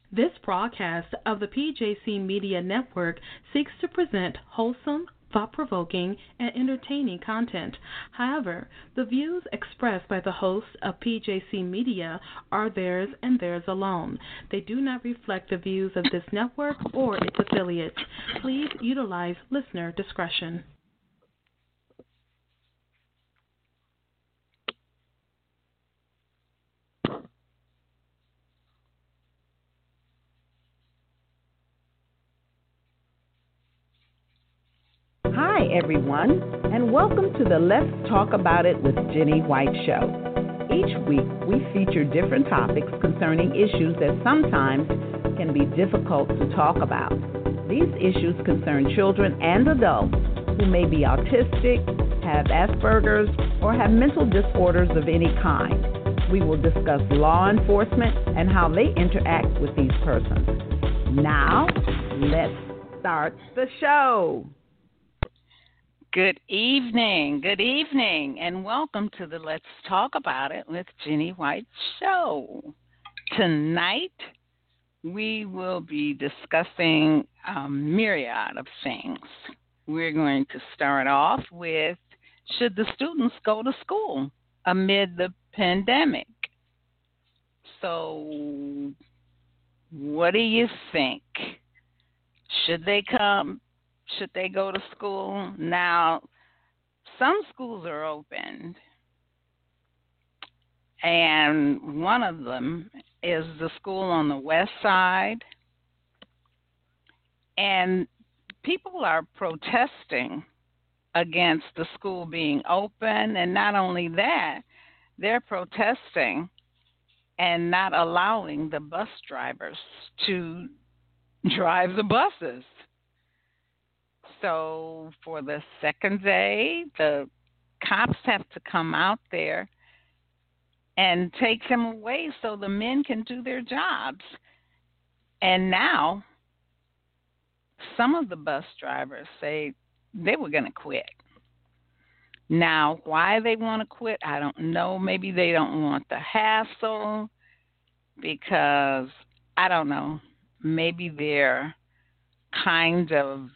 This broadcast of the PJC Media Network seeks to present wholesome, thought-provoking, and entertaining content. However, the views expressed by the hosts of PJC Media are theirs and theirs alone. They do not reflect the views of this network or its affiliates. Please utilize listener discretion. Hi, everyone, and welcome to the Let's Talk About It with Jenny White show. Each week, we feature different topics concerning issues that sometimes can be difficult to talk about. These issues concern children and adults who may be autistic, have Asperger's, or have mental disorders of any kind. We will discuss law enforcement and how they interact with these persons. Now, let's start the show. Good evening, and welcome to the Let's Talk About It with Jenny White show. Tonight, we will be discussing a myriad of things. We're going to start off with, should the students go to school amid the pandemic? So, what do you think? Should they come? Should they go to school? Now, some schools are open, and one of them is the school on the west side, and people are protesting against the school being open, and not only that, they're protesting and not allowing the bus drivers to drive the buses. So for the second day, the cops have to come out there and take them away so the men can do their jobs. And now some of the bus drivers say they were going to quit. Now, why they want to quit, I don't know. Maybe they don't want the hassle because, I don't know, maybe they're kind of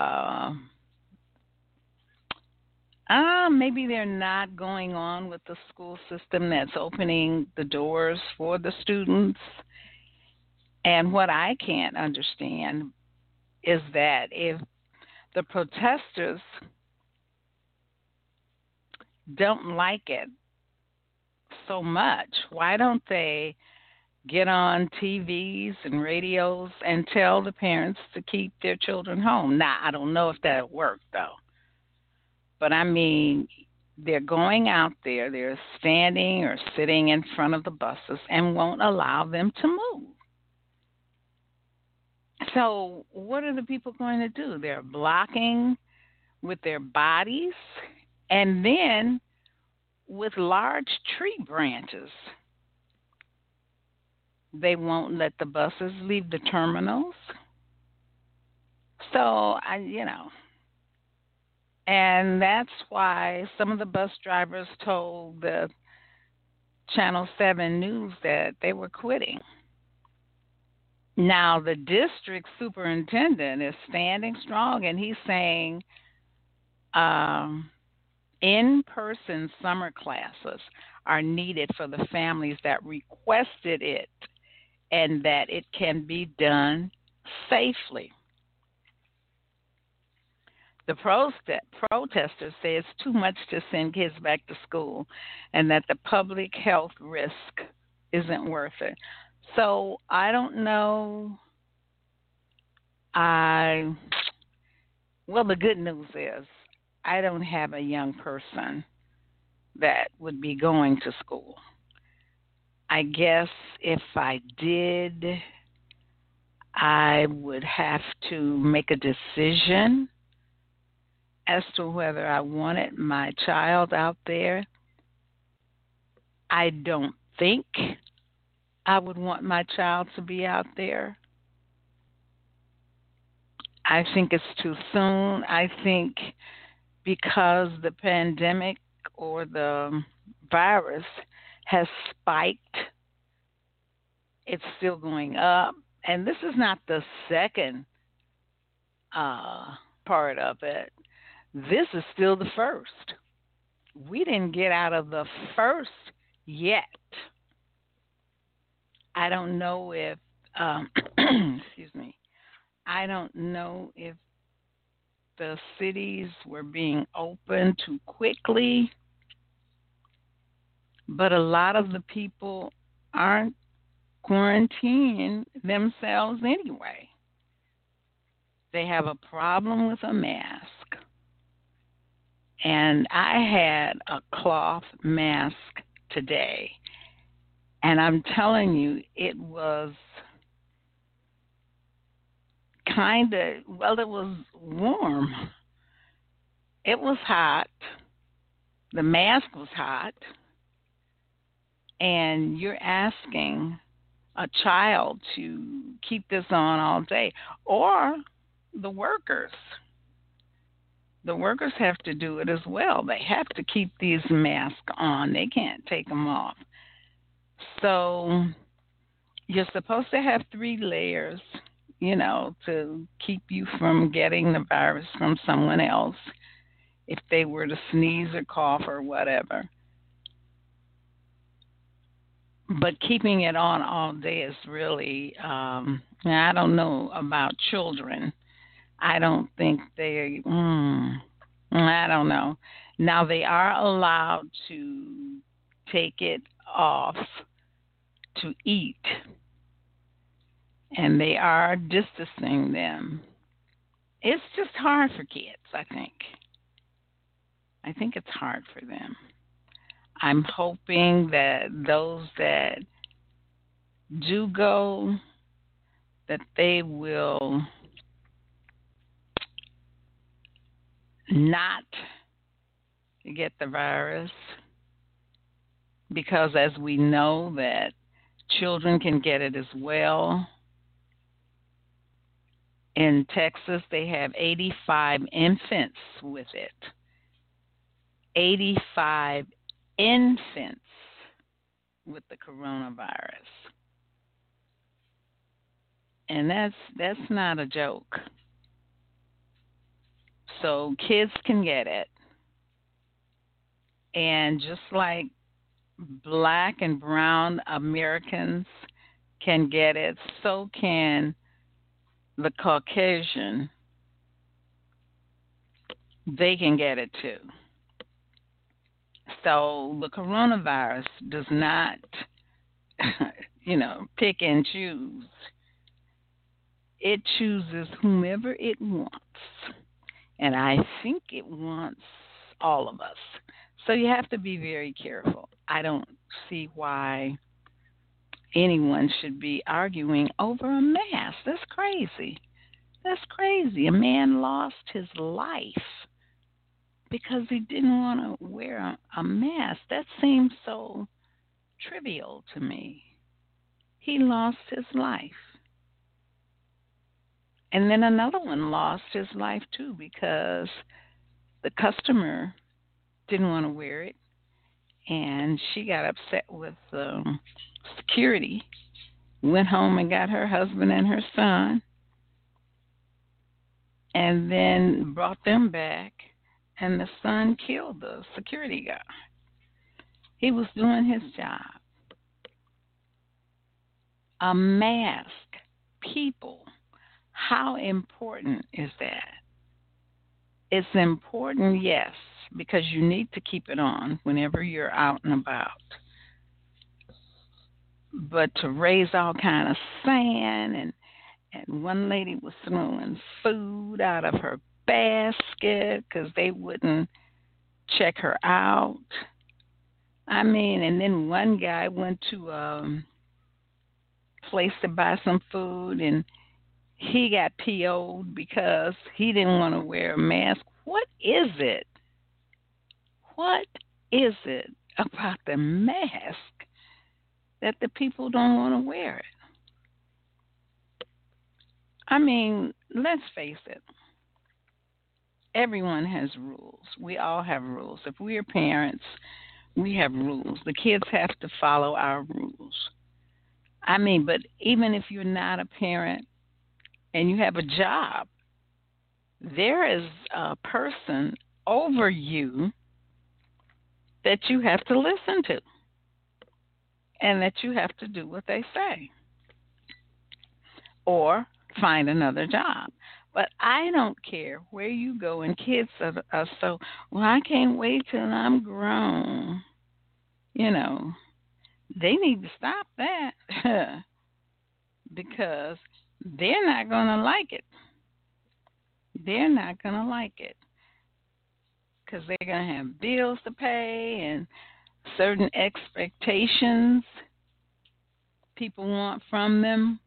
maybe they're not going on with the school system that's opening the doors for the students. And what I can't understand is that if the protesters don't like it so much, why don't they get on TVs and radios and tell the parents to keep their children home? Now, I don't know if that'll work, though. But, I mean, they're going out there, they're standing or sitting in front of the buses and won't allow them to move. So what are the people going to do? They're blocking with their bodies and then with large tree branches. They won't let the buses leave the terminals. So, and that's why some of the bus drivers told the Channel 7 News that they were quitting. Now, the district superintendent is standing strong, and he's saying in-person summer classes are needed for the families that requested it, and that it can be done safely. The protesters say it's too much to send kids back to school and that the public health risk isn't worth it. So I don't know. Well, the good news is I don't have a young person that would be going to school. I guess if I did, I would have to make a decision as to whether I wanted my child out there. I don't think I would want my child to be out there. I think it's too soon. I think because the pandemic or the virus has spiked, it's still going up, And this is not the second part of it. This is still the first. We didn't get out of the first yet. I don't know if, excuse me, I don't know if the cities were being opened too quickly, but a lot of the people aren't quarantining themselves anyway. They have a problem with a mask. And I had a cloth mask today. And I'm telling you, it was it was warm. It was hot. The mask was hot. And you're asking a child to keep this on all day, or the workers. The workers have to do it as well. They have to keep these masks on. They can't take them off. So you're supposed to have 3 layers, to keep you from getting the virus from someone else if they were to sneeze or cough or whatever. But keeping it on all day is really, I don't know about children. I don't think I don't know. Now, they are allowed to take it off to eat, and they are distancing them. It's just hard for kids, I think. I think it's hard for them. I'm hoping that those that do go, that they will not get the virus, because as we know that children can get it as well. In Texas, they have 85 infants with it. 85 infants with the coronavirus. And that's not a joke. So kids can get it. And just like Black and brown Americans can get it, so can the Caucasian. They can get it too. So the coronavirus does not, pick and choose. It chooses whomever it wants. And I think it wants all of us. So you have to be very careful. I don't see why anyone should be arguing over a mask. That's crazy. That's crazy. A man lost his life because he didn't want to wear a mask. That seems so trivial to me. He lost his life. And then another one lost his life too because the customer didn't want to wear it, and she got upset with security, went home and got her husband and her son, and then brought them back, and the son killed the security guy. He was doing his job. A mask, people, how important is that? It's important, yes, because you need to keep it on whenever you're out and about. But to raise all kind of sand, and one lady was throwing food out of her basket because they wouldn't check her out. I mean, and then one guy went to a place to buy some food, and he got PO'd because he didn't want to wear a mask. What is it? What is it about the mask that the people don't want to wear it? I mean, let's face it. Everyone has rules. We all have rules. If we are parents, we have rules. The kids have to follow our rules. I mean, but even if you're not a parent and you have a job, there is a person over you that you have to listen to and that you have to do what they say or find another job. But I don't care where you go, and kids are so, well, I can't wait till I'm grown. You know, they need to stop that because they're not going to like it. They're not going to like it because they're going to have bills to pay and certain expectations people want from them.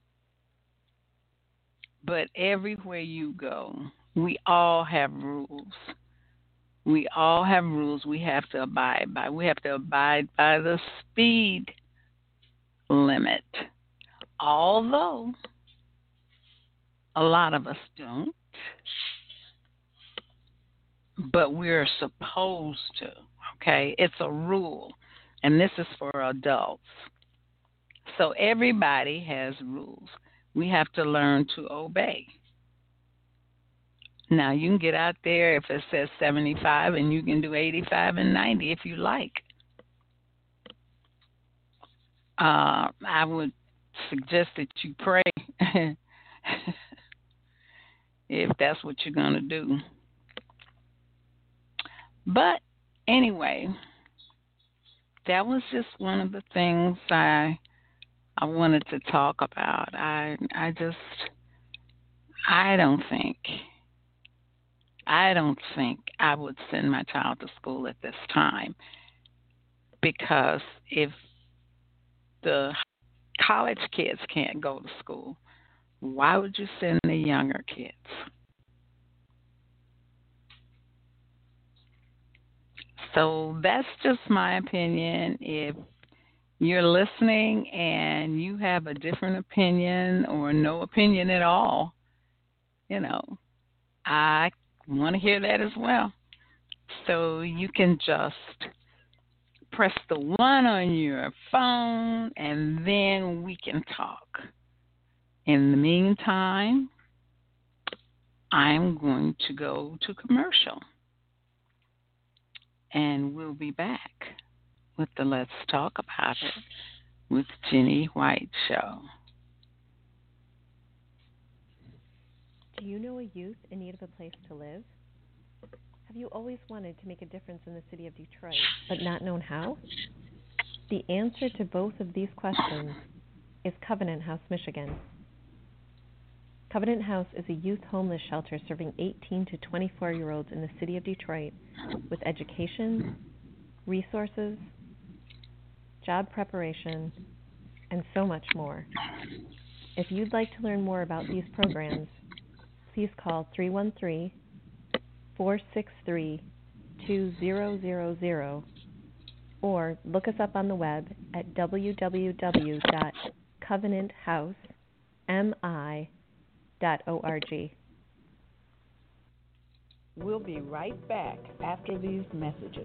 But everywhere you go, we all have rules. We all have rules we have to abide by. We have to abide by the speed limit. Although a lot of us don't, but we're supposed to, okay? It's a rule, and this is for adults. So everybody has rules. We have to learn to obey. Now, you can get out there if it says 75, and you can do 85 and 90 if you like. I would suggest that you pray if that's what you're going to do. But anyway, that was just one of the things I wanted to talk about. I don't think I would send my child to school at this time, because if the college kids can't go to school, why would you send the younger kids? So that's just my opinion. If you're listening and you have a different opinion or no opinion at all, I want to hear that as well. So you can just press the 1 on your phone and then we can talk. In the meantime, I'm going to go to commercial. And we'll be back with the Let's Talk About It with Jenny White show. Do you know a youth in need of a place to live? Have you always wanted to make a difference in the city of Detroit, but not known how? The answer to both of these questions is Covenant House, Michigan. Covenant House is a youth homeless shelter serving 18 to 24-year-olds in the city of Detroit with education, resources, job preparation, and so much more. If you'd like to learn more about these programs, please call 313-463-2000 or look us up on the web at www.covenanthousemi.org. We'll be right back after these messages.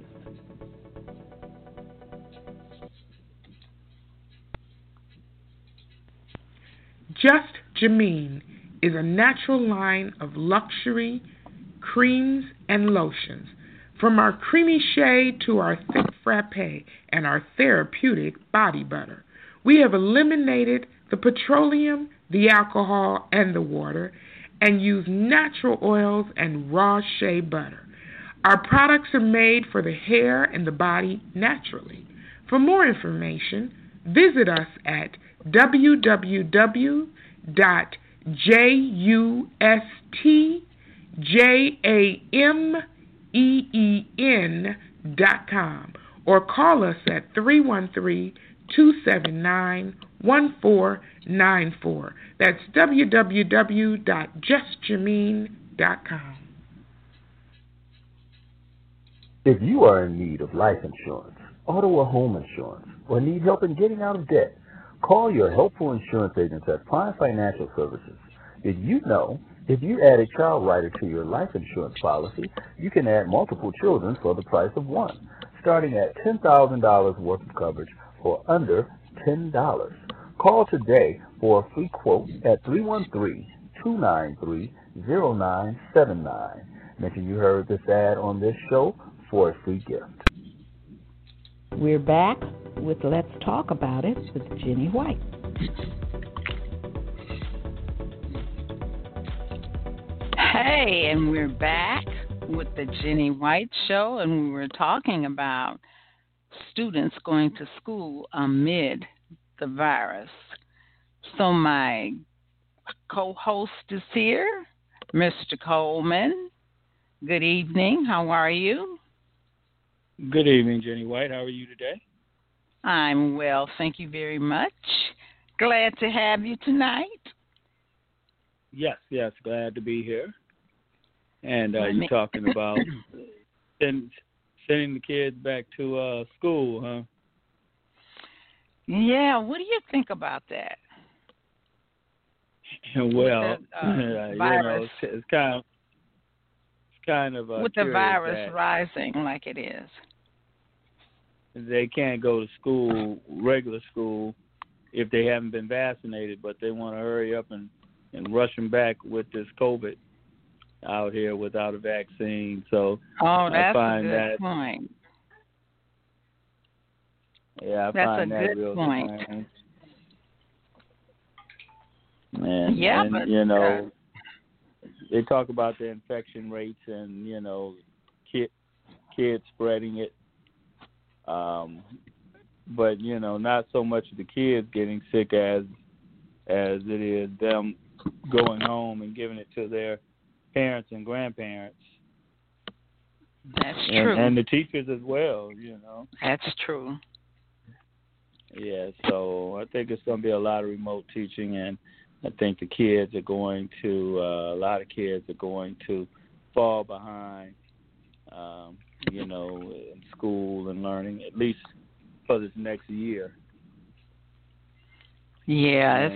Just Jameen is a natural line of luxury creams and lotions. From our creamy shade to our thick frappe and our therapeutic body butter, we have eliminated the petroleum, the alcohol, and the water, and use natural oils and raw shea butter. Our products are made for the hair and the body naturally. For more information, visit us at www.justjameen.com or call us at 313-279-1494. That's www.justjameen.com. If you are in need of life insurance, auto or home insurance, or need help in getting out of debt, call your helpful insurance agents at Prime Financial Services. Did you know if you add a child rider to your life insurance policy, you can add multiple children for the price of one, starting at $10,000 worth of coverage for under $10. Call today for a free quote at 313-293-0979. Mention you heard this ad on this show for a free gift. We're back with Let's Talk About It with Jenny White. Hey, and we're back with the Jenny White Show, and we were talking about students going to school amid the virus. So my co-host is here, Mr. Coleman. Good evening. How are you? Good evening, Jenny White. How are you today? I'm well, thank you very much. Glad to have you tonight. Yes, glad to be here. And you're talking about sending the kids back to school, huh? Yeah, what do you think about that? Well, virus. It's kind of with the virus rising like it is. They can't go to school, regular school, if they haven't been vaccinated, but they want to hurry up and rush them back with this COVID out here without a vaccine. So that's I find a good that point. Yeah, that's find a that good real point. strange. And they talk about the infection rates and kids spreading it, but not so much the kids getting sick as it is them going home and giving it to their parents and grandparents. That's true. And the teachers as well, That's true. Yeah, so I think it's going to be a lot of remote teaching, and I think a lot of kids are going to fall behind, in school and learning, at least for this next year. Yeah,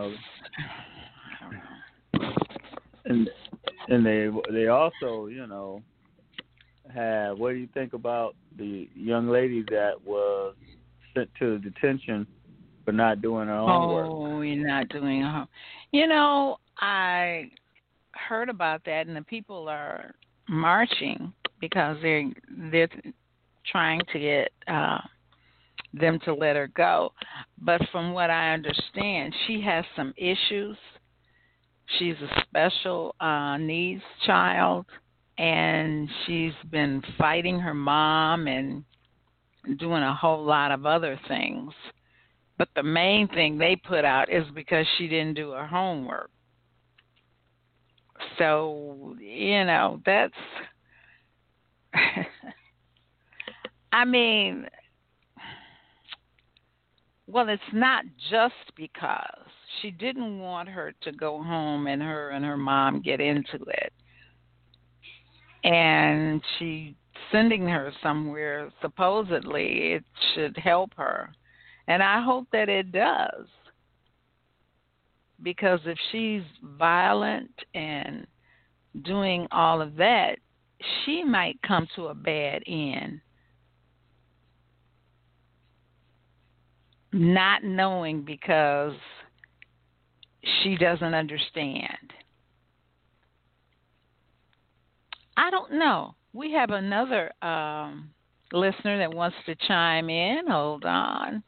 and they also, have. What do you think about the young lady that was sent to detention for not doing her homework? Oh, you're not doing her homework. I heard about that, and the people are marching because they're trying to get them to let her go. But from what I understand, she has some issues. She's a special needs child, and she's been fighting her mom and doing a whole lot of other things. But the main thing they put out is because she didn't do her homework. So, that's... I mean... Well, it's not just because she didn't want her to go home and her mom get into it. And she sending her somewhere, supposedly it should help her. And I hope that it does. Because if she's violent and doing all of that, she might come to a bad end. Not knowing because she doesn't understand. I don't know. We have another listener that wants to chime in. Hold on.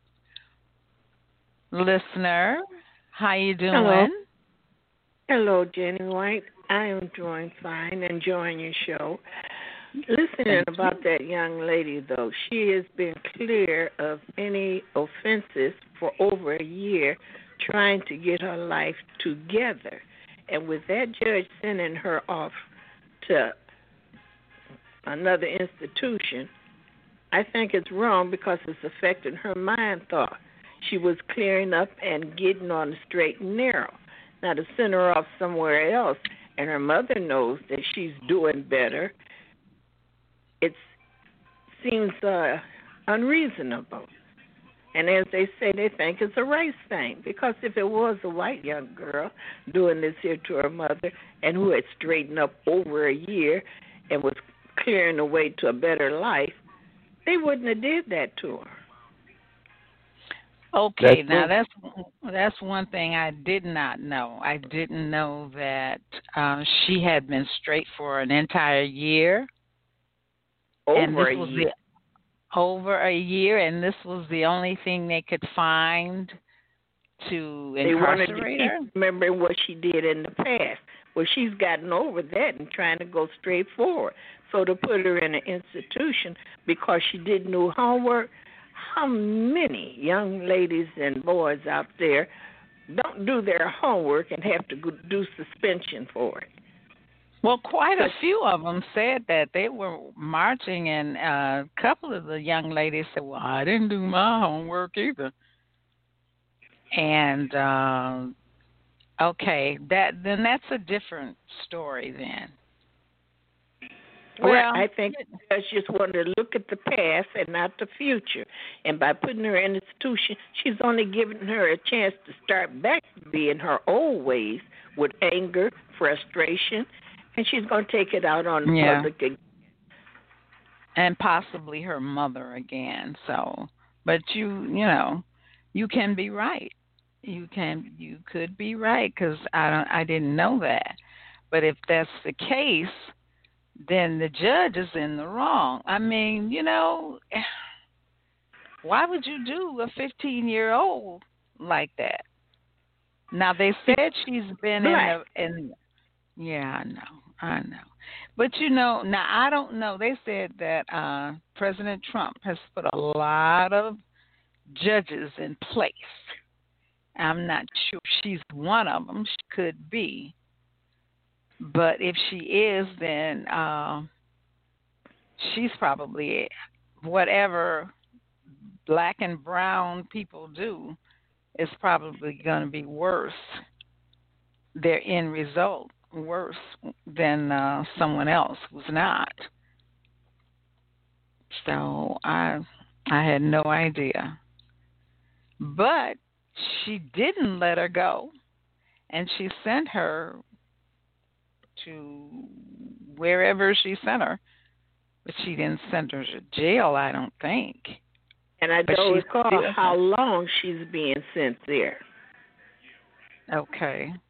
Listener, how you doing? Hello, Jenny White. I am doing fine, enjoying your show. Listening about that young lady, though, she has been clear of any offenses for over a year, trying to get her life together. And with that judge sending her off to another institution, I think it's wrong because it's affecting her mind thought. She was clearing up and getting on the straight and narrow. Now to send her off somewhere else, and her mother knows that she's doing better, it seems unreasonable. And as they say, they think it's a race thing. Because if it was a white young girl doing this here to her mother and who had straightened up over a year and was clearing the way to a better life, they wouldn't have did that to her. Okay, now that's one thing I did not know. I didn't know that she had been straight for an entire year, and this Over a was year. over a year, and this was the only thing they could find to They wanted to incarcerate keep her. remembering what she did in the past. Well, she's gotten over that and trying to go straight forward. So to put her in an institution because she didn't do homework, how many young ladies and boys out there don't do their homework and have to do suspension for it? Well, quite a few of them said that they were marching, and a couple of the young ladies said, "Well, I didn't do my homework either." And okay, that's a different story then. Well, I think I just want to look at the past and not the future. And by putting her in an institution, she's only giving her a chance to start back to being her old ways with anger, frustration, and she's going to take it out on the public again. And possibly her mother again. So, but you can be right. You could be right, because I didn't know that. But if that's the case, then the judge is in the wrong. I mean, why would you do a 15-year-old like that? Now, they said she's been in. Yeah, I know. But, now I don't know. They said that President Trump has put a lot of judges in place. I'm not sure she's one of them. She could be. But if she is, then she's probably, whatever black and brown people do is probably going to be worse, their end result, worse than someone else who's not. So I had no idea. But she didn't let her go, and she sent her to wherever she sent her, but she didn't send her to jail, I don't think. And I don't recall how long she's being sent there. Okay.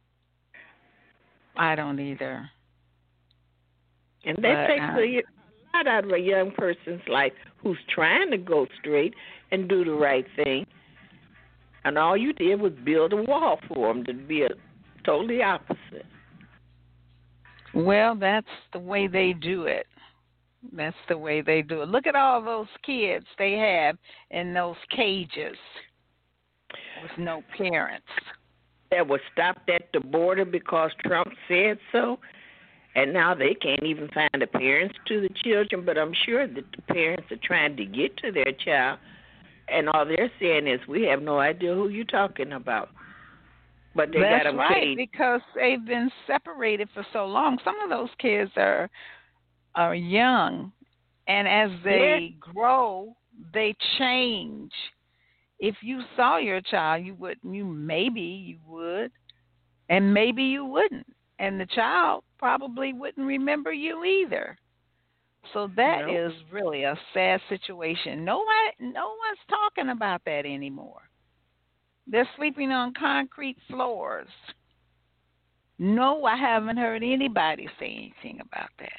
I don't either. And that takes a lot out of a young person's life who's trying to go straight and do the right thing. And all you did was build a wall for them to be totally opposite. Well, that's the way they do it. That's the way they do it. Look at all those kids they have in those cages with no parents. That was stopped at the border because Trump said so, and now they can't even find the parents to the children, but I'm sure that the parents are trying to get to their child, and all they're saying is, we have no idea who you're talking about. But they got them right, because they've been separated for so long. Some of those kids are young, and as they grow, they change. If you saw your child, maybe you would, and maybe you wouldn't, and the child probably wouldn't remember you either. So that is really a sad situation. No one's talking about that anymore. They're sleeping on concrete floors. No, I haven't heard anybody say anything about that.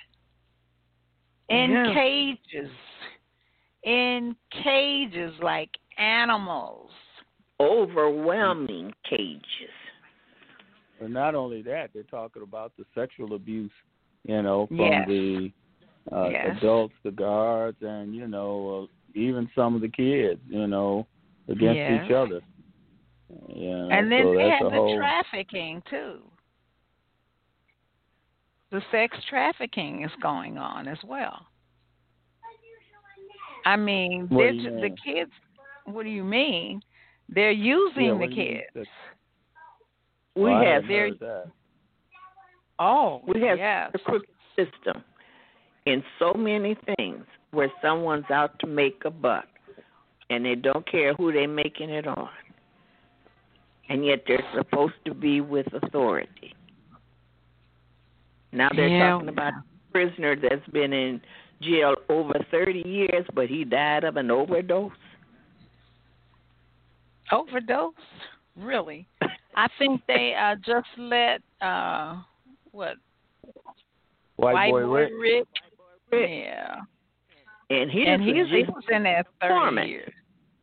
In cages like animals. Overwhelming cages. But not only that, they're talking about the sexual abuse, from the adults, the guards, and, even some of the kids, against each other. And then they have the trafficking, too. The sex trafficking is going on as well. I mean, the kids, what do you mean? They're using the kids. We have a crooked system in so many things where someone's out to make a buck, and they don't care who they're making it on. And yet they're supposed to be with authority. Now they're talking about a prisoner that's been in jail over 30 years, but he died of an overdose. Overdose? Really? I think they just let what White Boy Rick. Rick. Rick. Yeah. And he was in there 30 informant. years.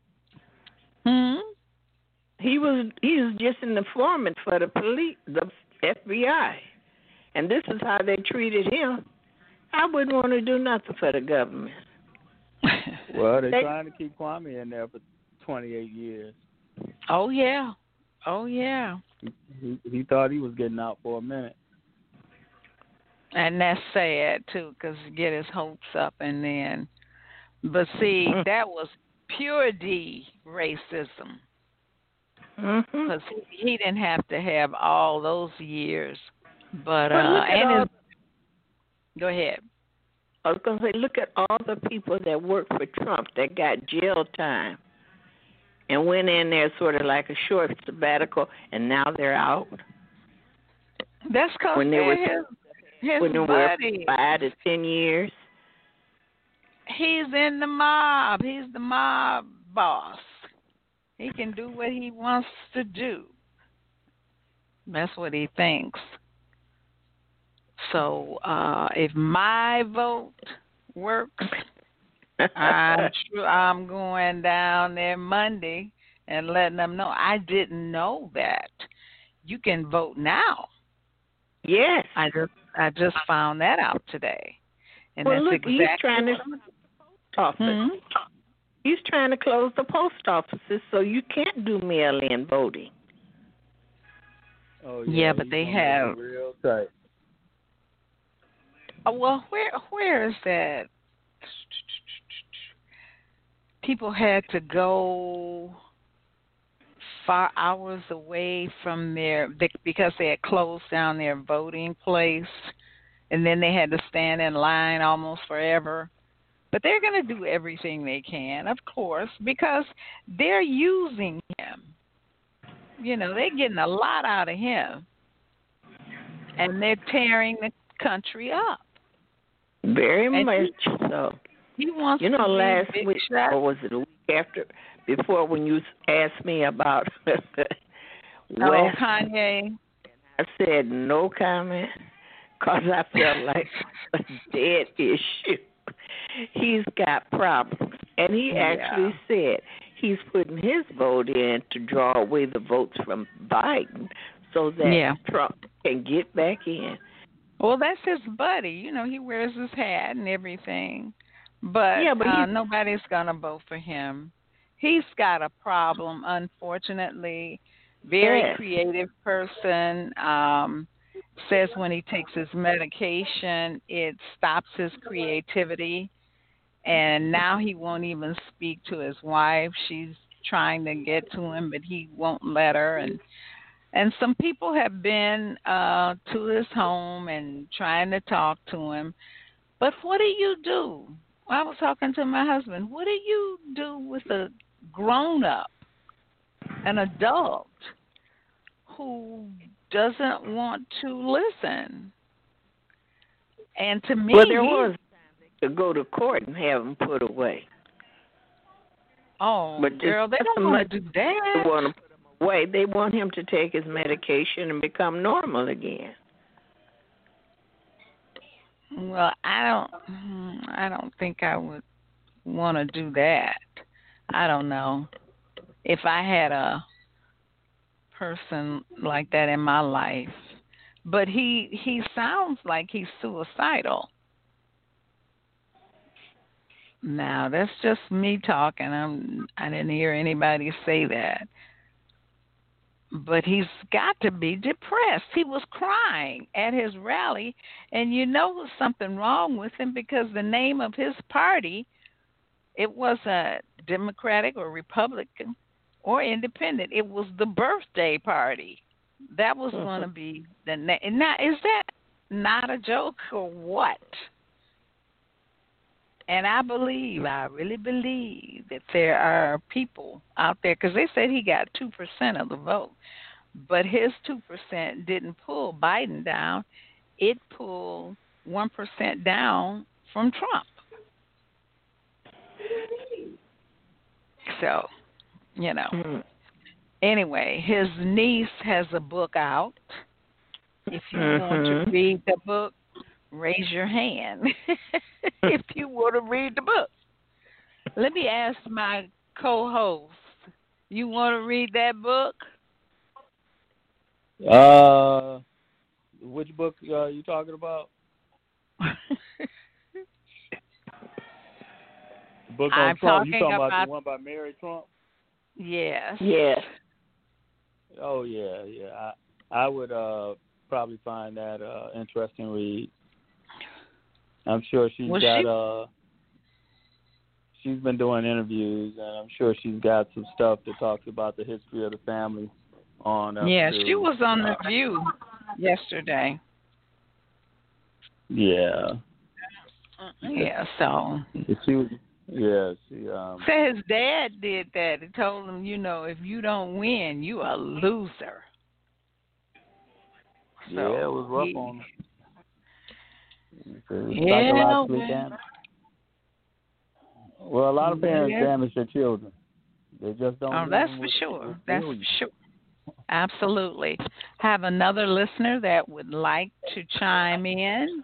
He was just an informant for the police, the FBI, and this is how they treated him. I wouldn't want to do nothing for the government. Well, they're trying to keep Kwame in there for 28 years. Oh yeah. Oh yeah. He thought he was getting out for a minute. And that's sad too, because get his hopes up and then. But see, that was pure D racism. Because he didn't have to have all those years. But go ahead. I was going to say, look at all the people that worked for Trump that got jail time and went in there sort of like a short sabbatical, and now they're out. That's because when they were his when they buddy. were 5 to 10 years. He's in the mob. He's the mob boss. He can do what he wants to do. That's what he thinks. So if my vote works, I'm going down there Monday and letting them know. I didn't know that. You can vote now. Yes. I just found that out today. And well, that's look, exactly he's trying to office. He's trying to close the post offices so you can't do mail-in voting. Oh yeah, but they have real tight. Oh, well, where is that? People had to go 5 hours away from because they had closed down their voting place, and then they had to stand in line almost forever. But they're going to do everything they can, of course, because they're using him. You know, they're getting a lot out of him, and they're tearing the country up. Very much so. He wants you know, to last be week, shot. or was it a week after, before when you asked me about West, Kanye. I said no comment because I felt like a dead issue. He's got problems. And he actually said he's putting his vote in to draw away the votes from Biden so that Trump can get back in. Well, that's his buddy. You know, he wears his hat and everything. But, nobody's going to vote for him. He's got a problem, unfortunately. Very creative person. Says when he takes his medication, it stops his creativity. And now he won't even speak to his wife. She's trying to get to him, but he won't let her. And some people have been to his home and trying to talk to him. But what do you do? I was talking to my husband. What do you do with a grown-up, an adult, who doesn't want to listen? And to me, there was to go to court and have him put away. Oh, but girl, they don't want to do that. They want to put him away. They want him to take his medication and become normal again. Well, I don't think I would want to do that. I don't know. If I had a person like that in my life, but he sounds like he's suicidal. Now, that's just me talking. I didn't hear anybody say that. But he's got to be depressed. He was crying at his rally, and you know there's something wrong with him because the name of his party, it wasn't Democratic or Republican or Independent. It was the birthday party. That was going to be the name. Now, is that not a joke or what? And I really believe that there are people out there, because they said he got 2% of the vote, but his 2% didn't pull Biden down. It pulled 1% down from Trump. So, you know. Anyway, his niece has a book out. If you want to read the book, raise your hand if you want to read the book. Let me ask my co-host, you want to read that book? Which book are you talking about? The book on I'm Trump. You talking talking about about the one by Mary Trump? Yes. Yes. Oh yeah. I would probably find that interesting read. I'm sure she's she's been doing interviews, and I'm sure she's got some stuff that talks about the history of the family on. Yeah, she was on The View yesterday. Yeah. Yeah, so. She was. Yeah, she. Said his dad did that. He told him, if you don't win, you a loser. So yeah, it was rough on him. Yeah, Damaged. Well, a lot of parents damage their children. They just don't. Oh, that's for sure. That's for sure. Absolutely. Have another listener that would like to chime in.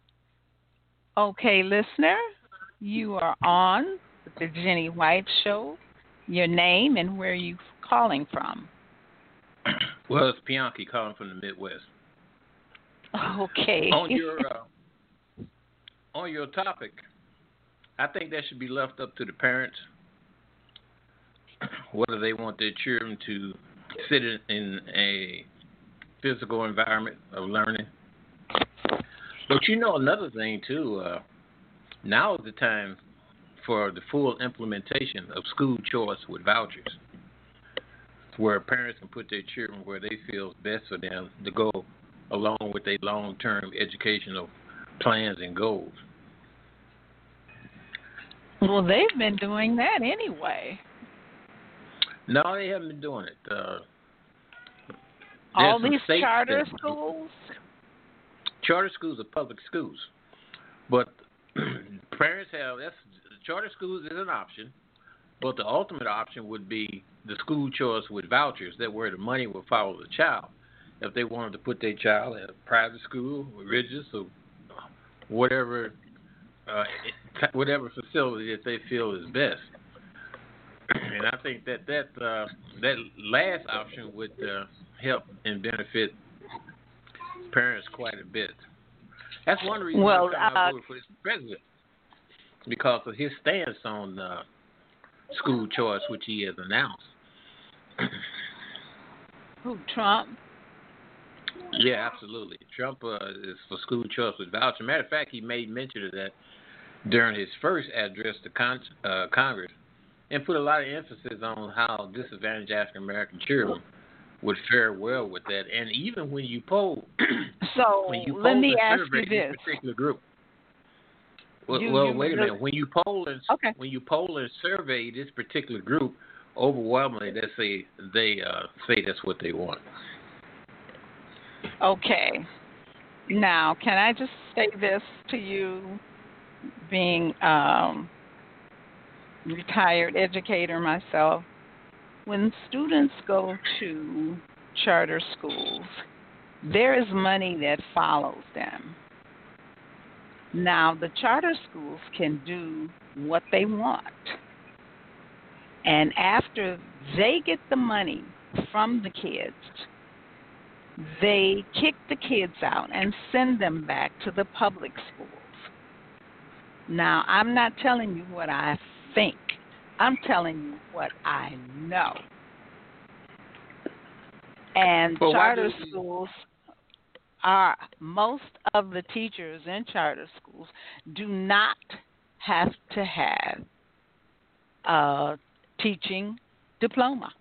Okay, listener, you are on the Jenny White Show. Your name and where you calling from? Well, it's Bianchi calling from the Midwest. Okay. On your topic, I think that should be left up to the parents whether they want their children to sit in a physical environment of learning. But another thing too, now is the time for the full implementation of school choice with vouchers, where parents can put their children where they feel is best for them to go along with their long-term educational plans and goals. Well, they've been doing that anyway. No, they haven't been doing it. All these charter schools? Charter schools are public schools. But parents charter schools is an option, but the ultimate option would be the school choice with vouchers, that where the money will follow the child. If they wanted to put their child in a private school, religious, or whatever facility that they feel is best. And I think that last option would help and benefit parents quite a bit. That's one reason I voted for this president, because of his stance on school choice, which he has announced. Who, Trump? Yeah, absolutely. Trump is for school choice with voucher. Matter of fact, he made mention of that during his first address to Congress, and put a lot of emphasis on how disadvantaged African American children would fare well with that. And even when you poll, let me ask you this particular group. Well, wait a minute. When you poll and survey this particular group, overwhelmingly they say that's what they want. Okay. Now, can I just say this to you, being retired educator myself? When students go to charter schools, there is money that follows them. Now, the charter schools can do what they want. And after they get the money from the kids, they kick the kids out and send them back to the public schools. Now, I'm not telling you what I think. I'm telling you what I know. And charter schools most of the teachers in charter schools do not have to have a teaching diploma.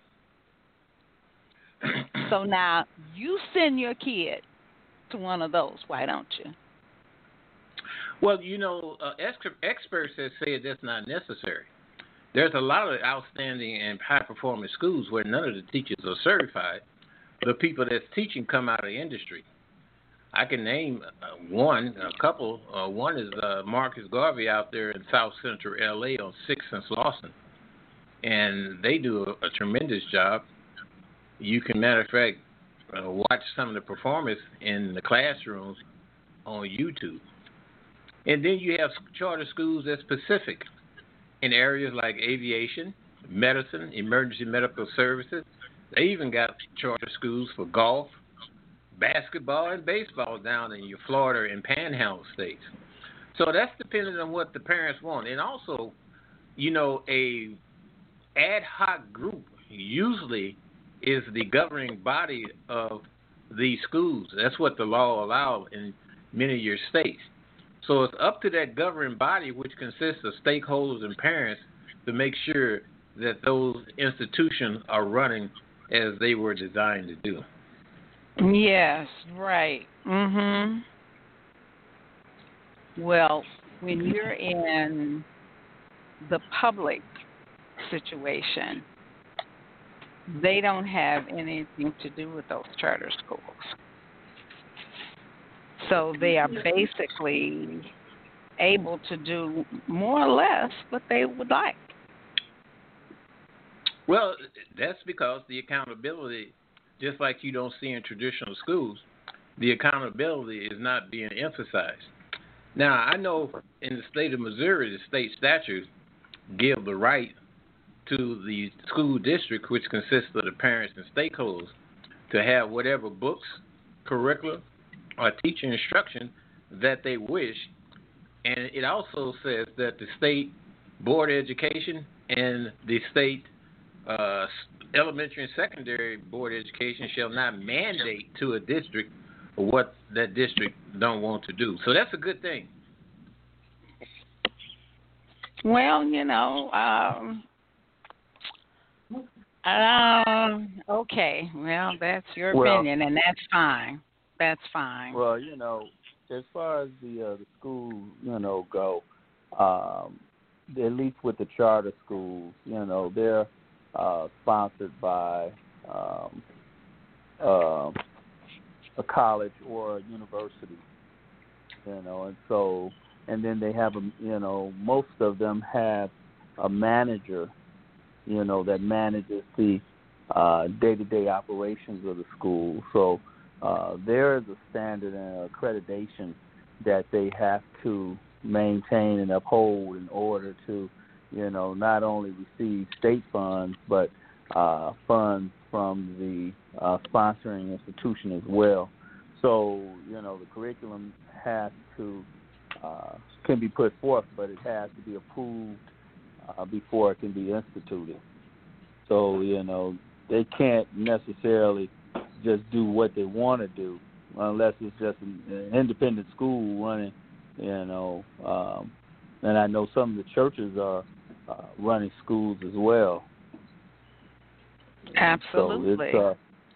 So now you send your kid to one of those, why don't you? Well, experts have said that's not necessary. There's a lot of outstanding and high-performing schools where none of the teachers are certified. The people that's teaching come out of the industry. I can name a couple. One is Marcus Garvey out there in South Central L.A. on 6th and Slauson. And they do a tremendous job. You can, matter of fact, watch some of the performance in the classrooms on YouTube. And then you have charter schools that's specific in areas like aviation, medicine, emergency medical services. They even got charter schools for golf, basketball, and baseball down in your Florida and Panhandle states. So that's dependent on what the parents want. And also, a ad hoc group usually is the governing body of these schools. That's what the law allows in many of your states. So it's up to that governing body, which consists of stakeholders and parents, to make sure that those institutions are running as they were designed to do. Yes, right. Well, when you're in the public situation, they don't have anything to do with those charter schools. So they are basically able to do more or less what they would like. Well, that's because the accountability, just like you don't see in traditional schools, the accountability is not being emphasized. Now, I know in the state of Missouri, the state statutes give the right to the school district, which consists of the parents and stakeholders, to have whatever books, curricula, or teacher instruction that they wish. And it also says that the state board of education and the state elementary and secondary board of education shall not mandate to a district what that district don't want to do. So that's a good thing. Well, okay. Well, that's your opinion, and that's fine. That's fine. Well, as far as the schools, go, at least with the charter schools, they're sponsored by a college or a university, and then they have most of them have a manager, that manages the day-to-day operations of the school. So there is a standard and accreditation that they have to maintain and uphold in order to, not only receive state funds, but funds from the sponsoring institution as well. So, the curriculum has to, can be put forth, but it has to be approved before it can be instituted. So, they can't necessarily just do what they want to do unless it's just an independent school running, and I know some of the churches are running schools as well. Absolutely. So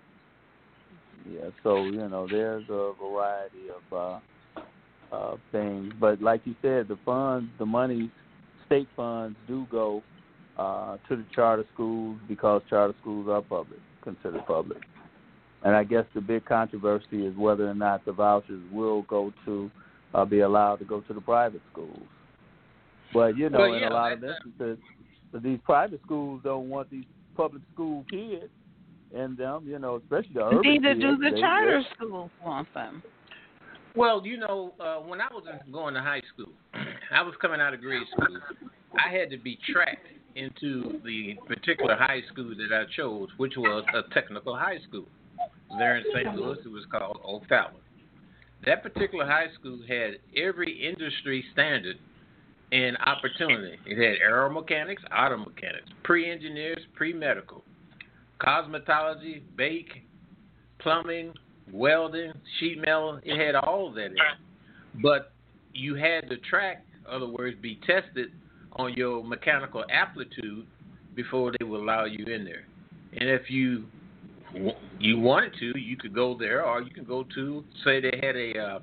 so there's a variety of things, but like you said, the money, state funds do go to the charter schools because charter schools are considered public. And I guess the big controversy is whether or not the vouchers will go to be allowed to go to the private schools. But in a lot of instances, these private schools don't want these public school kids in them, especially the urban kids. Neither do the charter schools want them. Well, when I was going to high school, I was coming out of grade school. I had to be tracked into the particular high school that I chose, which was a technical high school. There in St. Louis, it was called O'Fallon. That particular high school had every industry standard and opportunity. It had aeromechanics, auto mechanics, pre-engineers, pre-medical, cosmetology, bake, plumbing, welding, sheet metal. It had all of that in it. But you had to track, in other words, be tested on your mechanical aptitude before they would allow you in there. And if you wanted to, you could go there, or you could go to, say they had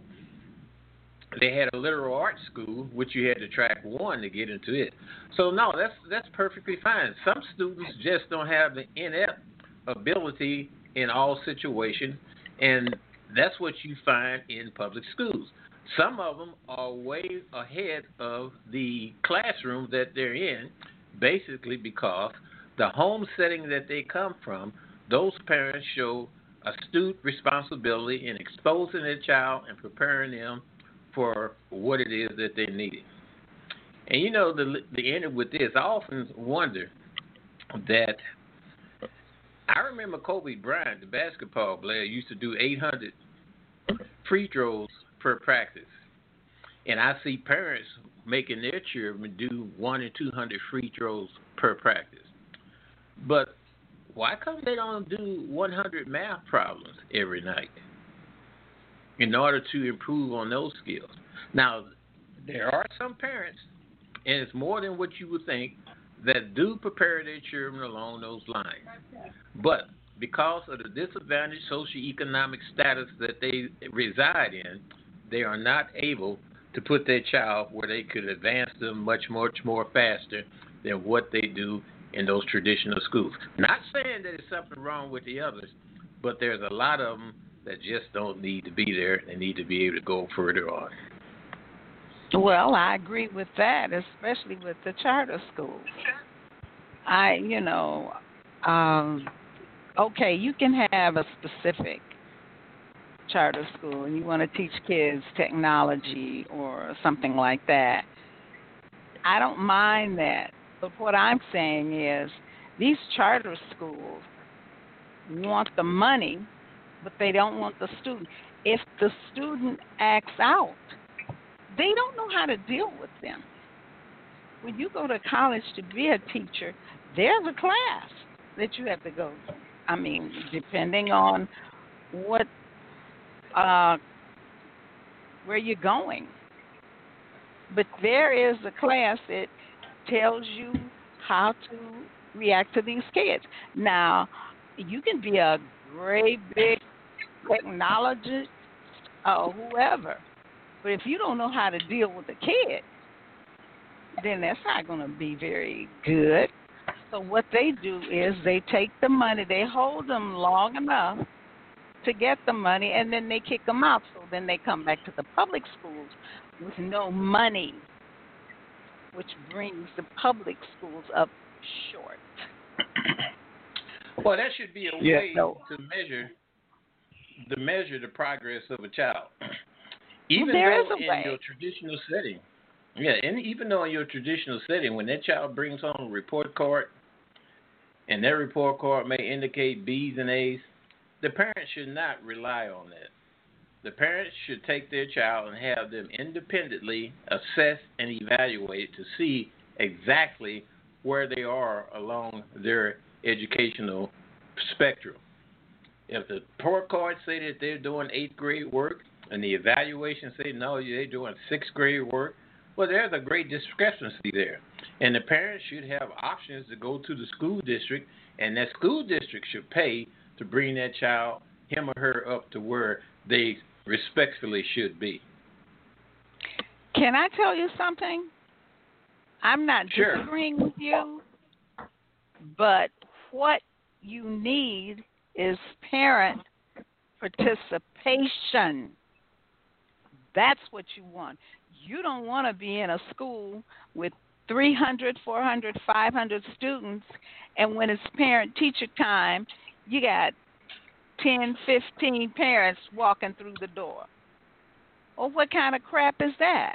a liberal arts school, which you had to track one to get into it. So no, that's perfectly fine. Some students just don't have the inept ability in all situations, and that's what you find in public schools. Some of them are way ahead of the classroom that they're in, basically because the home setting that they come from those parents show astute responsibility in exposing their child and preparing them for what it is that they needed. And the end with this, I often wonder that I remember Kobe Bryant, the basketball player, used to do 800 free throws per practice. And I see parents making their children do 100 and 200 free throws per practice. But why come they don't do 100 math problems every night in order to improve on those skills? Now, there are some parents, and it's more than what you would think, that do prepare their children along those lines. But because of the disadvantaged socioeconomic status that they reside in, they are not able to put their child where they could advance them much more faster than what they do in those traditional schools. Not saying that there's something wrong with the others, but there's a lot of them that just don't need to be there and need to be able to go further on. Well, I agree with that, especially with the charter schools. Okay, you can have a specific charter school and you want to teach kids technology or something like that. I don't mind that. But what I'm saying is these charter schools want the money, but they don't want the student. If the student acts out, they don't know how to deal with them. When you go to college to be a teacher, there's a class that you have to go to. I mean, depending on what, where you're going. But there is a class that tells you how to react to these kids. Now, you can be a great big technologist or whoever, but if you don't know how to deal with a kid, then that's not going to be very good. So what they do is they take the money, they hold them long enough to get the money, and then they kick them out. So then they come back to the public schools with no money, which brings the public schools up short. Well, that should be a way to measure the progress of a child. Even though in your traditional setting, and even though in your traditional setting, when that child brings home a report card, and that report card may indicate B's and A's, the parents should not rely on that. The parents should take their child and have them independently assess and evaluate to see exactly where they are along their educational spectrum. If the report cards say that they're doing 8th grade work and the evaluation say no, they're doing 6th grade work, well, there's a great discrepancy there. And the parents should have options to go to the school district, and that school district should pay to bring that child, him or her, up to where they respectfully should be. Can I tell you something? I'm not disagreeing with you, but what you need is parent participation. That's what you want. You don't want to be in a school with 300, 400, 500 students, and when it's parent-teacher time, you got 10, 15 parents walking through the door. Well, what kind of crap is that?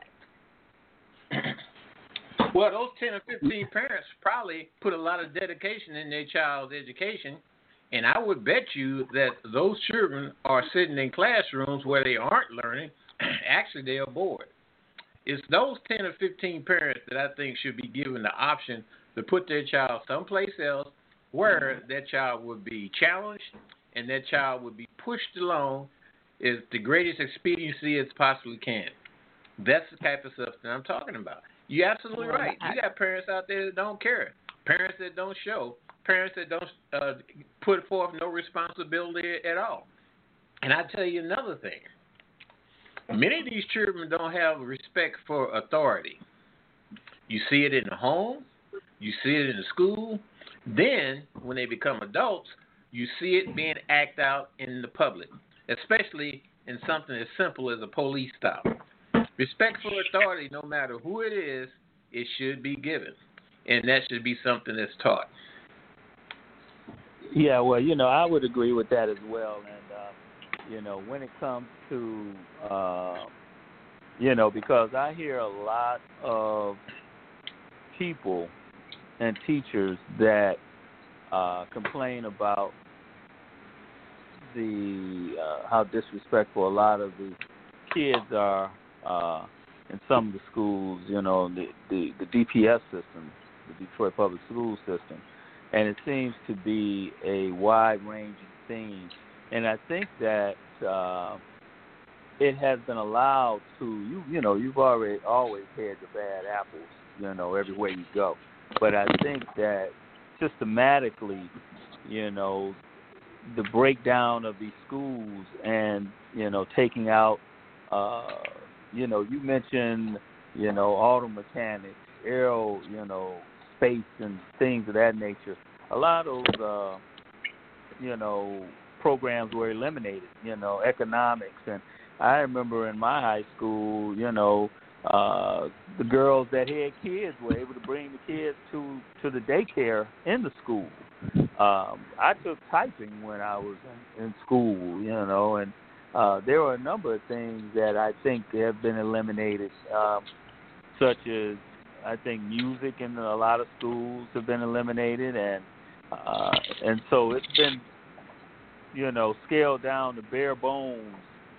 Well, those 10 or 15 parents probably put a lot of dedication in their child's education, and I would bet you that those children are sitting in classrooms where they aren't learning. Actually, they are bored. It's those 10 or 15 parents that I think should be given the option to put their child someplace else where that child would be challenged and that child would be pushed along is the greatest expediency as possibly can. That's the type of stuff that I'm talking about. You're absolutely right. You got parents out there that don't care, parents that don't show, parents that don't put forth no responsibility at all. And I tell you another thing. Many of these children don't have respect for authority. You see it in the home. You see it in the school. Then, when they become adults, you see it being acted out in the public, especially in something as simple as a police stop. Respect for authority, no matter who it is, it should be given. And that should be something that's taught. Yeah, well, I would agree with that as well. And, when it comes to, because I hear a lot of people and teachers that complain about the how disrespectful a lot of the kids are in some of the schools, the DPS system, the Detroit Public School System. And it seems to be a wide-ranging theme. And I think that it has been allowed to, you've always had the bad apples, everywhere you go. But I think that systematically, the breakdown of these schools and, taking out, you mentioned, auto mechanics, aero, space and things of that nature. A lot of those, programs were eliminated, economics. And I remember in my high school, the girls that had kids were able to bring the kids to the daycare in the school. I took typing when I was in school, and there were a number of things that I think have been eliminated, such as I think music in a lot of schools have been eliminated, and so it's been, scaled down to bare bones.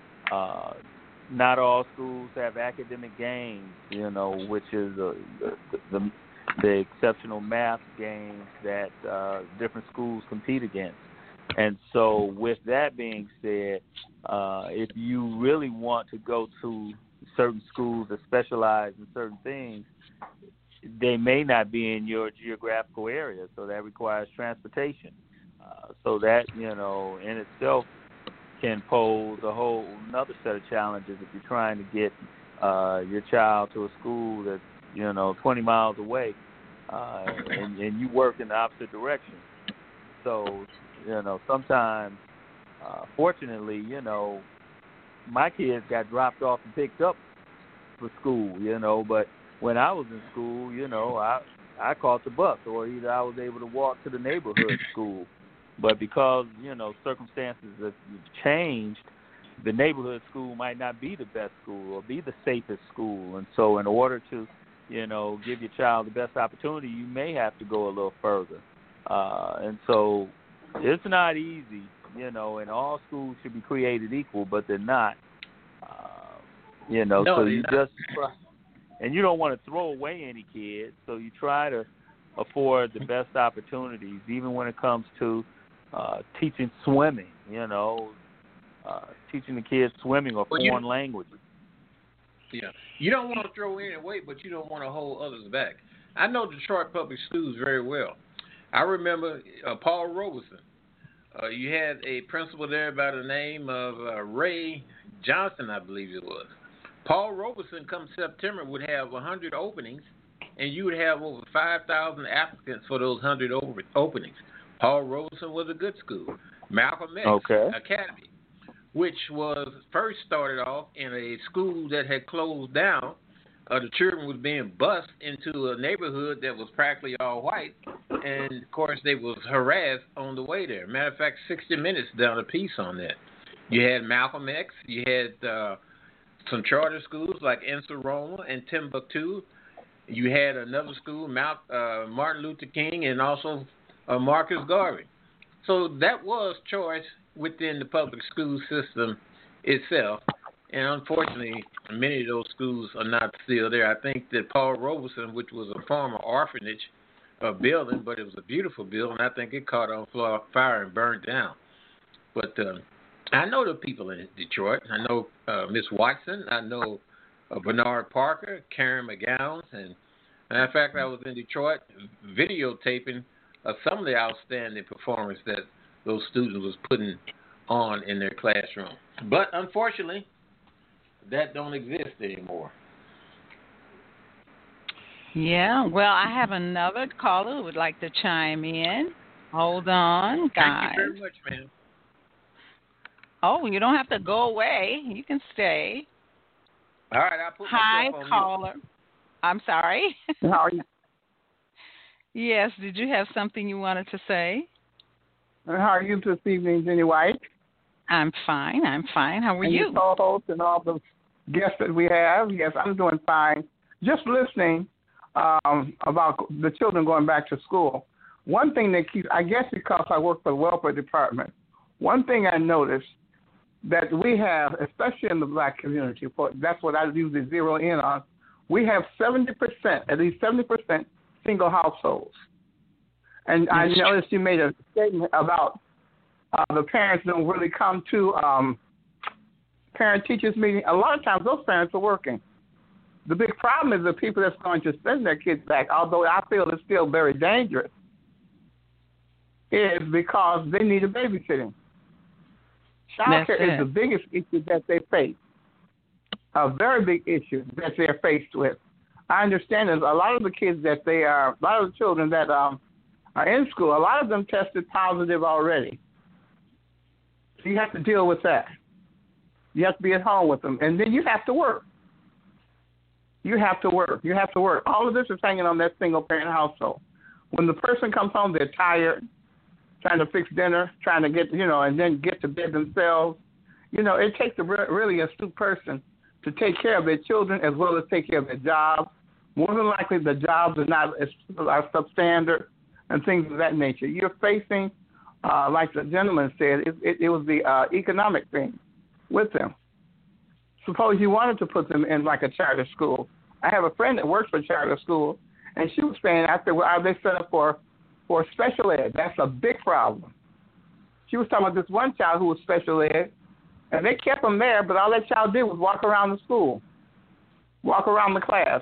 Not all schools have academic games, which is the exceptional math games that different schools compete against. And so with that being said, if you really want to go to certain schools that specialize in certain things, they may not be in your geographical area, so that requires transportation. So that, in itself can pose a whole another set of challenges if you're trying to get your child to a school that's, 20 miles away, and you work in the opposite direction. So, sometimes, fortunately, my kids got dropped off and picked up for school, but when I was in school, I caught the bus, or either I was able to walk to the neighborhood school. But because, circumstances have changed, the neighborhood school might not be the best school or be the safest school. And so in order to, give your child the best opportunity, you may have to go a little further. And so it's not easy, and all schools should be created equal, but they're not. No, so you not. just try. And you don't want to throw away any kids, so you try to afford the best opportunities, even when it comes to teaching swimming, teaching the kids swimming or foreign languages. Yeah. You don't want to throw any away, but you don't want to hold others back. I know Detroit Public Schools very well. I remember Paul Robeson. You had a principal there by the name of Ray Johnson, I believe it was. Paul Robeson, come September, would have 100 openings, and you would have over 5,000 applicants for those 100 openings. Paul Robeson was a good school. Malcolm X Academy, which was first started off in a school that had closed down. The children was being bused into a neighborhood that was practically all white, and, of course, they was harassed on the way there. Matter of fact, 60 Minutes done a piece on that. You had Malcolm X. You had some charter schools like Enseroma and Timbuktu. You had another school, Martin Luther King, and also Marcus Garvey. So that was choice within the public school system itself. And unfortunately, many of those schools are not still there. I think that Paul Robeson, which was a former orphanage building, but it was a beautiful building, I think it caught on fire and burned down. But I know the people in Detroit. I know Miss Watson. I know Bernard Parker, Karen McGowan. And matter of fact, I was in Detroit videotaping some of the outstanding performance that those students was putting on in their classroom. But unfortunately, that don't exist anymore. Yeah, well, I have another caller who would like to chime in. Hold on, guys. Thank you very much, ma'am. Oh, you don't have to go away. You can stay. All right, I'll put Hi, myself on caller. mute. I'm sorry. How are you? Yes, did you have something you wanted to say? And how are you this evening, Jenny White? I'm fine. How are and you? Your co-host and all the guests that we have. Yes, I'm doing fine. Just listening about the children going back to school. One thing that keeps, I guess because I work for the welfare department, one thing I noticed that we have, especially in the black community, that's what I usually zero in on, we have 70%, at least 70% single households. And I noticed you made a statement about the parents don't really come to parent-teachers meeting. A lot of times those parents are working. The big problem is the people that's going to send their kids back, although I feel it's still very dangerous, is because they need a babysitting. Child care is the biggest issue that they face, a very big issue that they're faced with. I understand there's a lot of the kids a lot of the children that are in school, a lot of them tested positive already. So you have to deal with that. You have to be at home with them. And then you have to work. You have to work. All of this is hanging on that single-parent household. When the person comes home, they're tired, trying to fix dinner, trying to get, and then get to bed themselves. It takes really a astute person to take care of their children as well as take care of their jobs. More than likely, the jobs are substandard and things of that nature. You're facing, like the gentleman said, it was the economic thing with them. Suppose you wanted to put them in like a charter school. I have a friend that works for a charter school, and she was saying, I said, well, are they set up for special ed? That's a big problem. She was talking about this one child who was special ed, and they kept him there, but all that child did was walk around the school, walk around the class.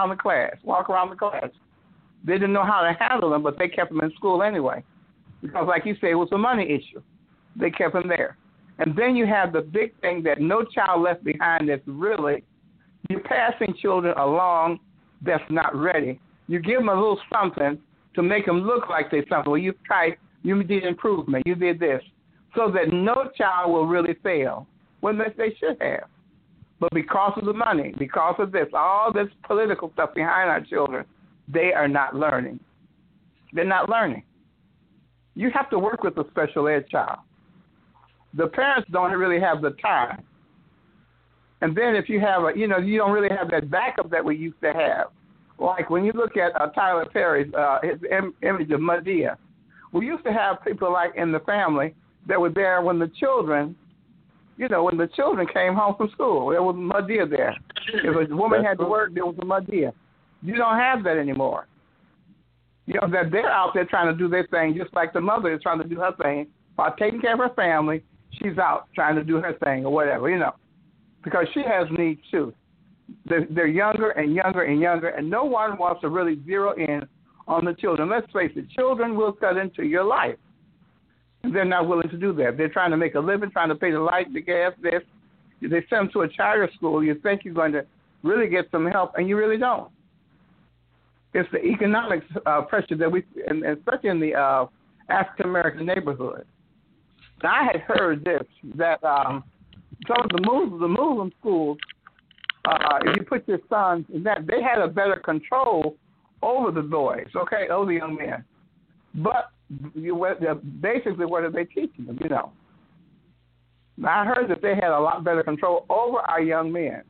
They didn't know how to handle him, but they kept him in school anyway. Because, like you say, it was a money issue. They kept him there. And then you have the big thing that No Child Left Behind that's really, you're passing children along that's not ready. You give them a little something to make them look like they're something. Well, you did improvement, you did this, so that no child will really fail when they should have. But because of the money, because of this, all this political stuff behind our children, they are not learning. They're not learning. You have to work with a special ed child. The parents don't really have the time. And then if you have you don't really have that backup that we used to have. Like when you look at Tyler Perry's his image of Madea, we used to have people like in the family that were there when the children, when the children came home from school. There was Madea there. If a woman had to work, there was a Madea. You don't have that anymore. That they're out there trying to do their thing, just like the mother is trying to do her thing while taking care of her family. She's out trying to do her thing or whatever, because she has needs too. They're younger and younger and younger, and no one wants to really zero in on the children. Let's face it, children will cut into your life. And they're not willing to do that. They're trying to make a living, trying to pay the light, the gas, this. They send them to a charter school. You think you're going to really get some help, and you really don't. It's the economic pressure that and especially in the African-American neighborhood. Now, I had heard this, that some of the Muslim schools, if you put your sons in that, they had a better control over the boys, over the young men. But basically, what are they teaching them, Now, I heard that they had a lot better control over our young men.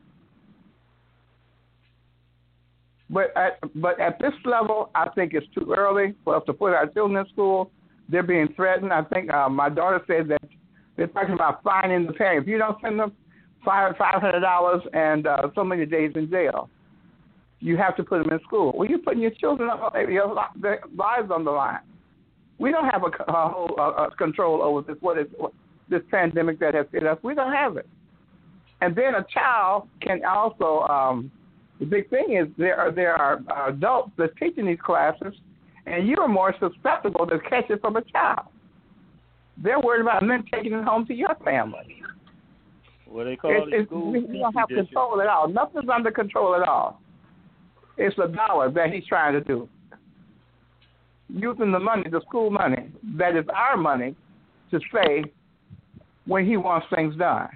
But at this level, I think it's too early for us to put our children in school. They're being threatened. I think my daughter said that they're talking about fining the parents. If you don't send them $500 and so many days in jail, you have to put them in school. Well, you're putting your children, their lives on the line. We don't have a whole control over this pandemic that has hit us. We don't have it. And then a child can also, the big thing is there are adults that's teaching these classes, and you are more susceptible to catch it from a child. They're worried about men taking it home to your family. What they call it? You don't have control at all. Nothing's under control at all. It's the dollar that he's trying to do. Using the money, the school money, that is our money, to say when he wants things done.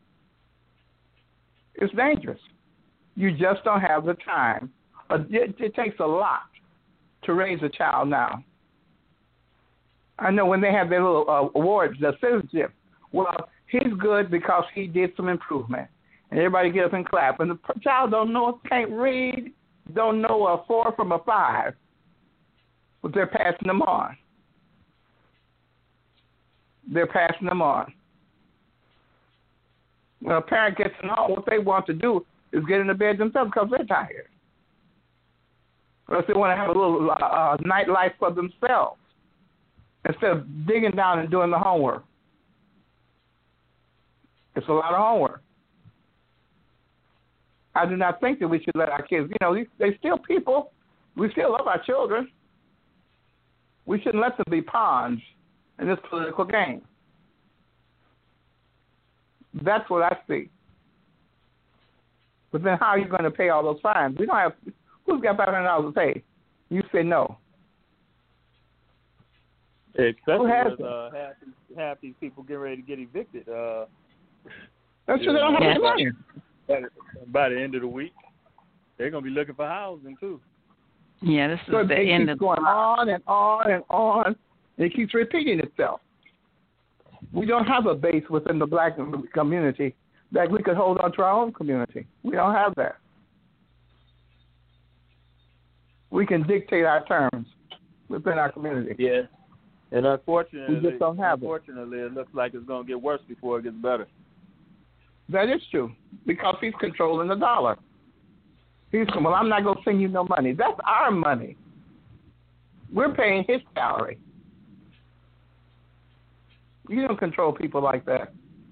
It's dangerous. You just don't have the time. It takes a lot to raise a child now. I know when they have their little awards, the citizenship. Well, he's good because he did some improvement. And everybody get up and clap. And the child don't know, can't read, don't know a 4 from a 5. But they're passing them on. They're passing them on. When a parent gets home, what they want to do is get in the bed themselves because they're tired. Or else they want to have a little nightlife for themselves instead of digging down and doing the homework. It's a lot of homework. I do not think that we should let our kids, they're still people. We still love our children. We shouldn't let them be pawns in this political game. That's what I see. But then how are you going to pay all those fines? We don't have, who's got $500 to pay? You say no. Especially with half these people getting ready to get evicted. That's true, they don't have any money. By the end of the week, they're going to be looking for housing, too. Yeah, this is so the end of... It keeps going on and on and on, and it keeps repeating itself. We don't have a base within the black community that we could hold on to our own community. We don't have that. We can dictate our terms within our community. Yeah. And unfortunately, we just don't have it looks like it's going to get worse before it gets better. That is true, because he's controlling the dollar. He's saying, well, I'm not going to send you no money. That's our money. We're paying his salary. You don't control people like that.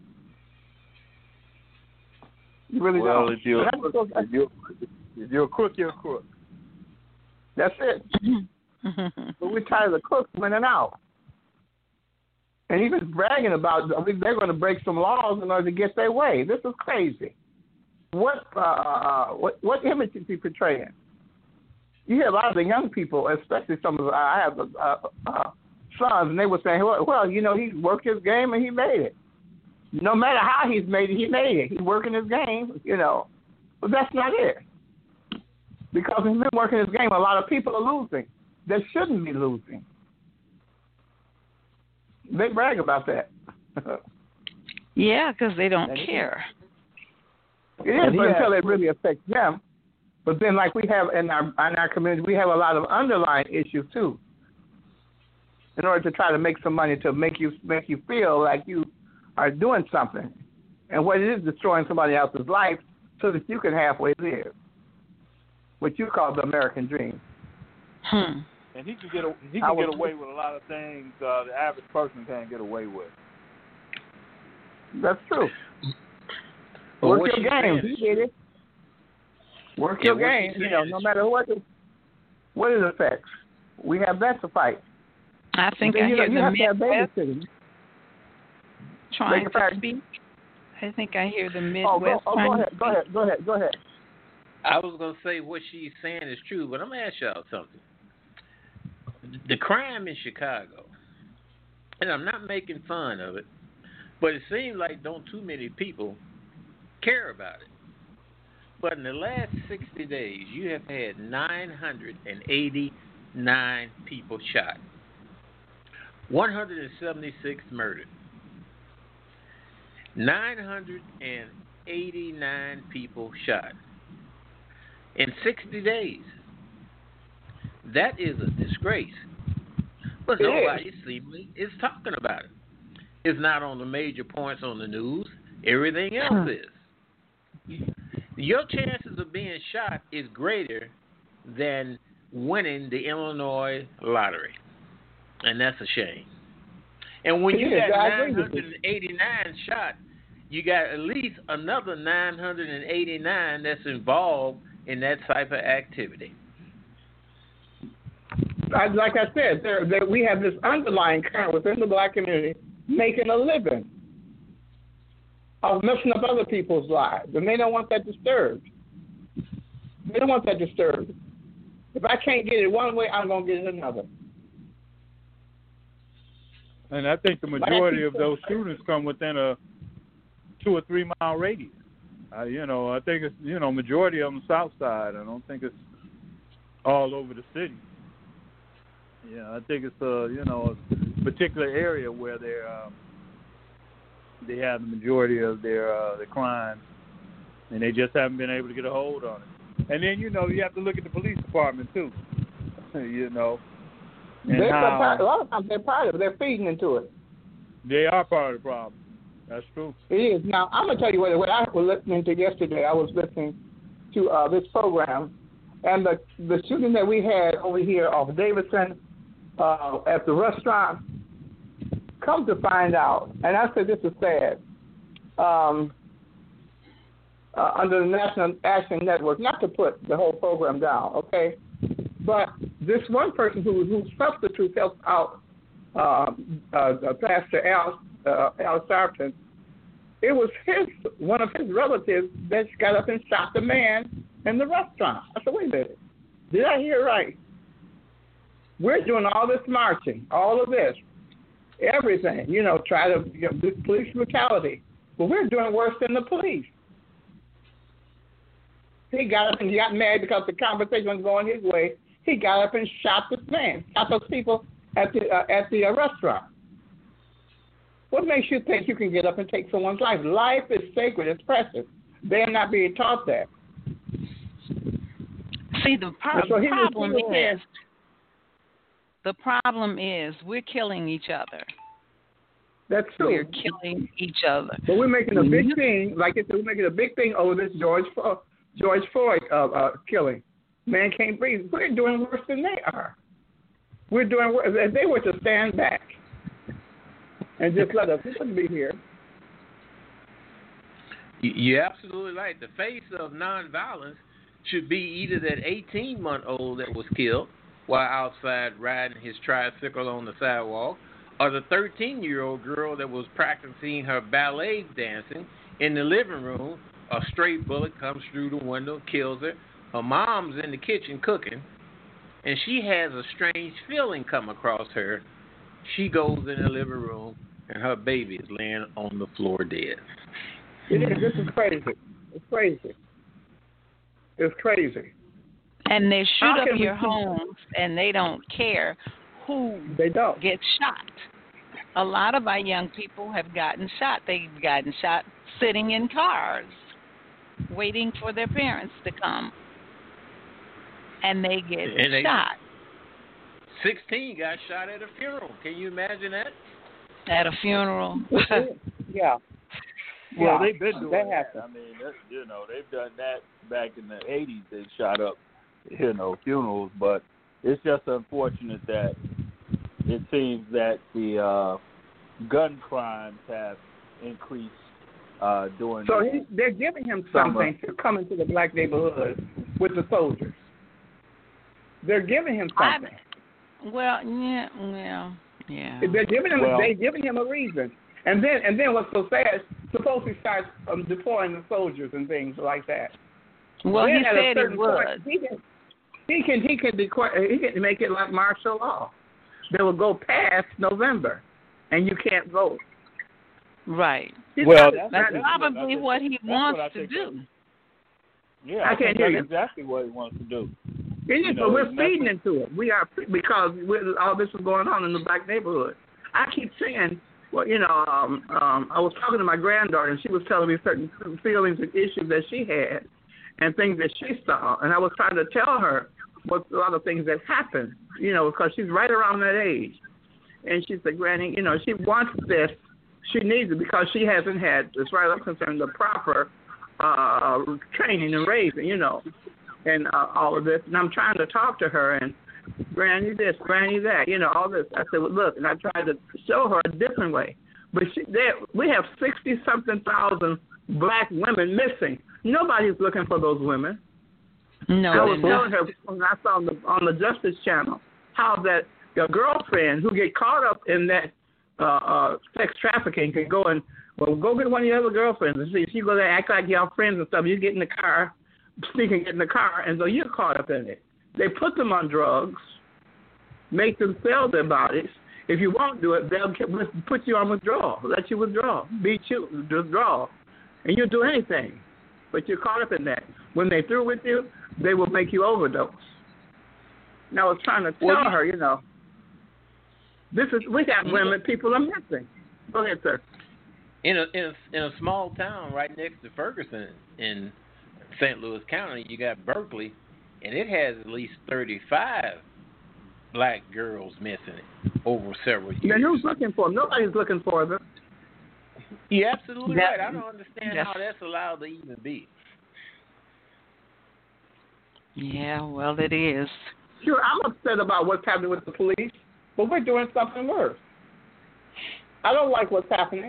You really don't. If you're a crook, you're a crook. That's it. But we're tired of the crooks winning out. And he was bragging about they're going to break some laws in order to get their way. This is crazy. What image is he portraying? You hear a lot of the young people, especially some of I have sons, and they were saying, well, he worked his game and he made it. No matter how he's made it, he made it. He's working his game, But that's not it. Because he's been working his game, a lot of people are losing. They shouldn't be losing. They brag about that. Yeah, because they don't care. It is until it really affects them. But then, like we have in our community, we have a lot of underlying issues too. In order to try to make some money to make you feel like you are doing something, and what it is destroying somebody else's life so that you can halfway live. What you call the American dream. And he can get away with a lot of things the average person can't get away with. That's true. Well, work your game. He did it. Work your game. No matter what it affects. We have that to fight. I think I hear the Midwest trying to speak. I think I hear the Midwest. Go ahead. I was going to say what she's saying is true, but I'm going to ask y'all something. The crime in Chicago, and I'm not making fun of it, but it seems like don't too many people care about it. But in the last 60 days, you have had 989 people shot, 176 murdered, 989 people shot in 60 days. That is a disgrace. But nobody seemingly is talking about it. It's not on the major points on the news. Everything else is. Your chances of being shot is greater than winning the Illinois lottery. And that's a shame. And when you got 989 shot, you got at least another 989 that's involved in that type of activity. Like I said, we have this underlying current within the black community making a living of messing up other people's lives, and they don't want that disturbed. They don't want that disturbed. If I can't get it one way, I'm going to get it another. And I think the majority of those shootings come within a 2 or 3 mile radius. I think it's majority of them south side. I don't think it's all over the city. Yeah, I think it's particular area where they have the majority of their crimes, and they just haven't been able to get a hold on it. And then you have to look at the police department too. And a lot of times they're part of it. They're feeding into it. They are part of the problem. That's true. It is. Now, I'm going to tell you what I was listening to yesterday. I was listening to this program, and the shooting that we had over here off Davidson at the restaurant, come to find out, and I said this is sad, under the National Action Network, not to put the whole program down, okay? But this one person who substitute helped out Pastor Al Sharpton, it was one of his relatives that got up and shot the man in the restaurant. I said, wait a minute, did I hear right? We're doing all this marching, all of this, everything, try to do police brutality. But we're doing worse than the police. He got up and he got mad because the conversation was going his way. He got up and shot this man, shot those people at the restaurant. What makes you think you can get up and take someone's life? Life is sacred. It's precious. They're not being taught that. See, the problem is we're killing each other. That's true. We're killing each other. But we're making a big thing, we're making a big thing over this George Floyd killing. Man can't breathe. We're doing worse than they are. We're doing worse. If they were to stand back and just let us be here. You're absolutely right. The face of nonviolence should be either that 18-month-old that was killed while outside riding his tricycle on the sidewalk, or the 13-year-old girl that was practicing her ballet dancing in the living room. A stray bullet comes through the window, kills her. Her mom's in the kitchen cooking, and she has a strange feeling come across her. She goes in the living room, and her baby is laying on the floor dead. This is crazy. It's crazy. It's crazy. And they shoot up your homes, and they don't care who gets shot. A lot of our young people have gotten shot. They've gotten shot sitting in cars, waiting for their parents to come, and they get shot. 16 got shot at a funeral. Can you imagine that? At a funeral. Yeah. Well, they've been doing that. I mean, they've done that back in the 80s. They shot up, funerals. But it's just unfortunate that it seems that the gun crimes have increased during. So they're giving him something to come into the black neighborhood with the soldiers. They're giving him something. Yeah. They're giving him a reason. And then what's so sad? Suppose he starts deploying the soldiers and things like that. Well, then he said he would. He can make it like martial law. They will go past November, and you can't vote. Right. Well, that's probably what he wants to do. Yeah, I can't hear you. Exactly what he wants to do. It is, but we're feeding into it. We are, because all this is going on in the black neighborhood. I keep saying, I was talking to my granddaughter, and she was telling me certain feelings and issues that she had and things that she saw. And I was trying to tell her a lot of things that happened, because she's right around that age. And she said, Granny, she wants this. She needs it because she hasn't had, as far as I'm concerned, the proper training and raising, and all of this. And I'm trying to talk to her, and Granny this, Granny that, all this. I said, well, look, and I tried to show her a different way. But we have 60-something thousand black women missing. Nobody's looking for those women. No, I was telling her when I saw on the Justice Channel how that your girlfriend who get caught up in that sex trafficking can go and, go get one of your other girlfriends and see if you go there act like y'all friends and stuff. You get in the car, sneak and get in the car, and so you're caught up in it. They put them on drugs, make them sell their bodies. If you won't do it, they'll put you on withdrawal, let you withdraw, beat you, withdraw, and you'll do anything. But you're caught up in that. When they're through with you, they will make you overdose. Now I was trying to tell her, We have women. People are missing. Go ahead, sir. In a small town right next to Ferguson in St. Louis County, you got Berkeley, and it has at least 35 black girls missing over several years. Then who's looking for them? Nobody's looking for them. You're absolutely right. I don't understand how that's allowed to even be. Yeah, well, it is. Sure, I'm upset about what's happening with the police, but we're doing something worse. I don't like what's happening,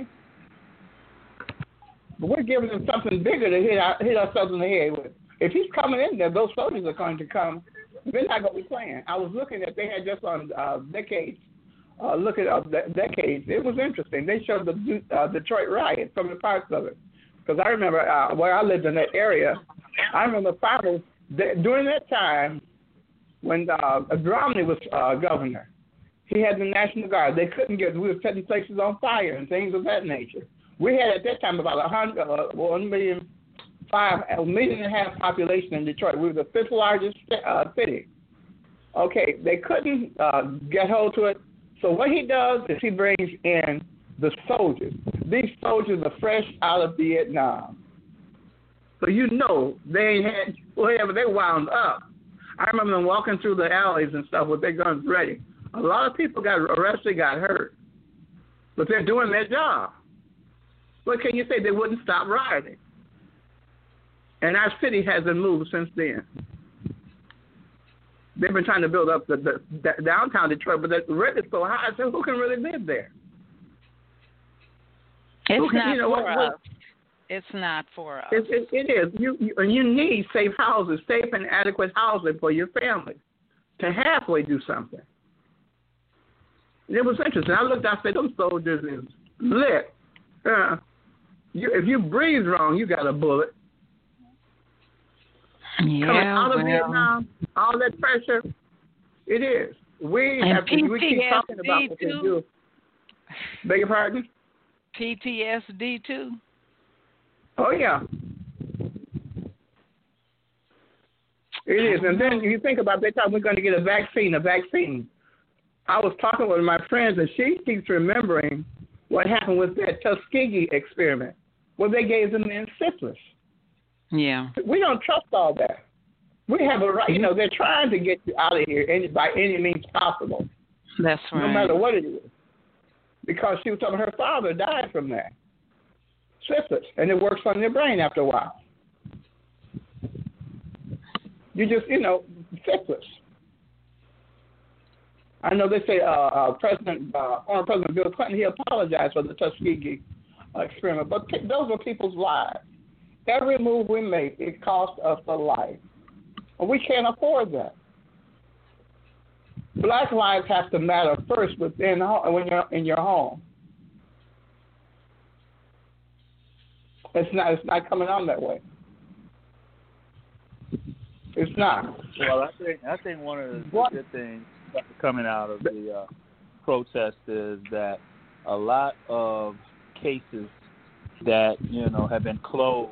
but we're giving them something bigger to hit ourselves in the head with. If he's coming in there, those soldiers are going to come. They're not going to be playing. I was looking at, they had just on Decades, Decades. It was interesting. They showed the Detroit riot from the parts of it. Because I remember where I lived in that area, I remember finally, during that time, when Romney was governor, he had the National Guard. They couldn't we were setting places on fire and things of that nature. We had at that time about 1.5 million population in Detroit. We were the 5th largest city. Okay, they couldn't get hold to it. So what he does is he brings in the soldiers. These soldiers are fresh out of Vietnam. So you know they ain't had whatever, they wound up. I remember them walking through the alleys and stuff with their guns ready. A lot of people got arrested, got hurt. But they're doing their job. What can you say? They wouldn't stop rioting. And our city hasn't moved since then. They've been trying to build up the downtown Detroit, but the rent is so high, so who can really live there? It's not for us. It's not for us. It is. You need safe houses, safe and adequate housing for your family to halfway do something. It was interesting. I looked, I said, those soldiers is lit. If you breathe wrong, you got a bullet. Yeah, coming out of Vietnam, all that pressure, it is. We keep talking about what they do. Beg your pardon? PTSD too. Oh yeah. It is. And then you think about that time we're going to get a vaccine. I was talking with my friends and she keeps remembering what happened with that Tuskegee experiment where they gave them the syphilis. Yeah. We don't trust all that. We have a right, they're trying to get you out of here by any means possible. That's right. No matter what it is. Because she was telling her father died from that. Syphilis. And it works on your brain after a while. You just, syphilis. I know they say former President Bill Clinton, he apologized for the Tuskegee experiment. But those are people's lives. Every move we make, it costs us a life. And we can't afford that. Black lives have to matter first when you're in your home. It's not coming on that way. It's not. Well, I think one of the good things coming out of the protest is that a lot of cases that have been closed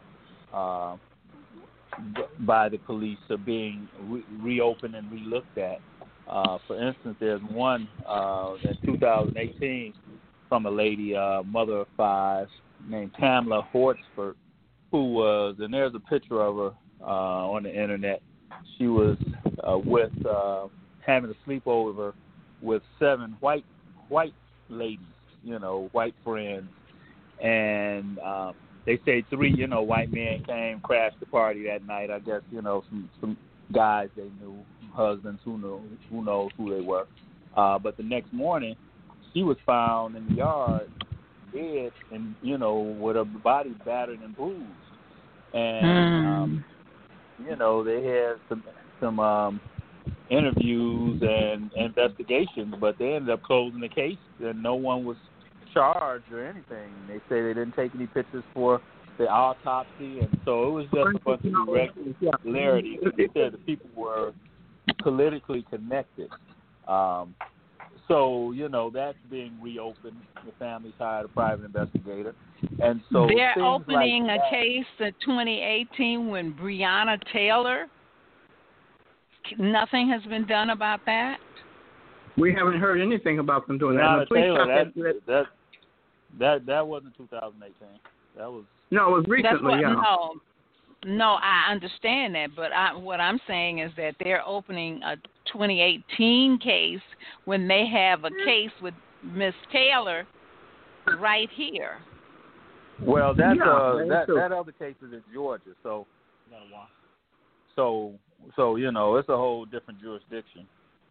by the police are being reopened and relooked at. For instance, there's one in 2018 from a lady, mother of 5, named Tamla Hortsford, who was, and there's a picture of her on the internet. She was having a sleepover with 7 white ladies, white friends, and they say 3, white men came, crashed the party that night. I guess, some guys they knew, husbands who knows who they were. But the next morning, she was found in the yard, dead, and with her body battered and bruised. And they had some interviews and investigations, but they ended up closing the case, and no one was charged or anything. They say they didn't take any pictures for the autopsy, and so it was just a bunch of irregularities. They said the people were politically connected. So, that's being reopened. The family's hired a private investigator. And so they're opening like a case in 2018 when Breonna Taylor, nothing has been done about that? We haven't heard anything about them doing that. Breonna And the police Taylor, shot that wasn't 2018. That was it was recently. No, I understand that, but what I'm saying is that they're opening a 2018 case when they have a case with Miss Taylor right here. Well, that other case is in Georgia, so it's a whole different jurisdiction,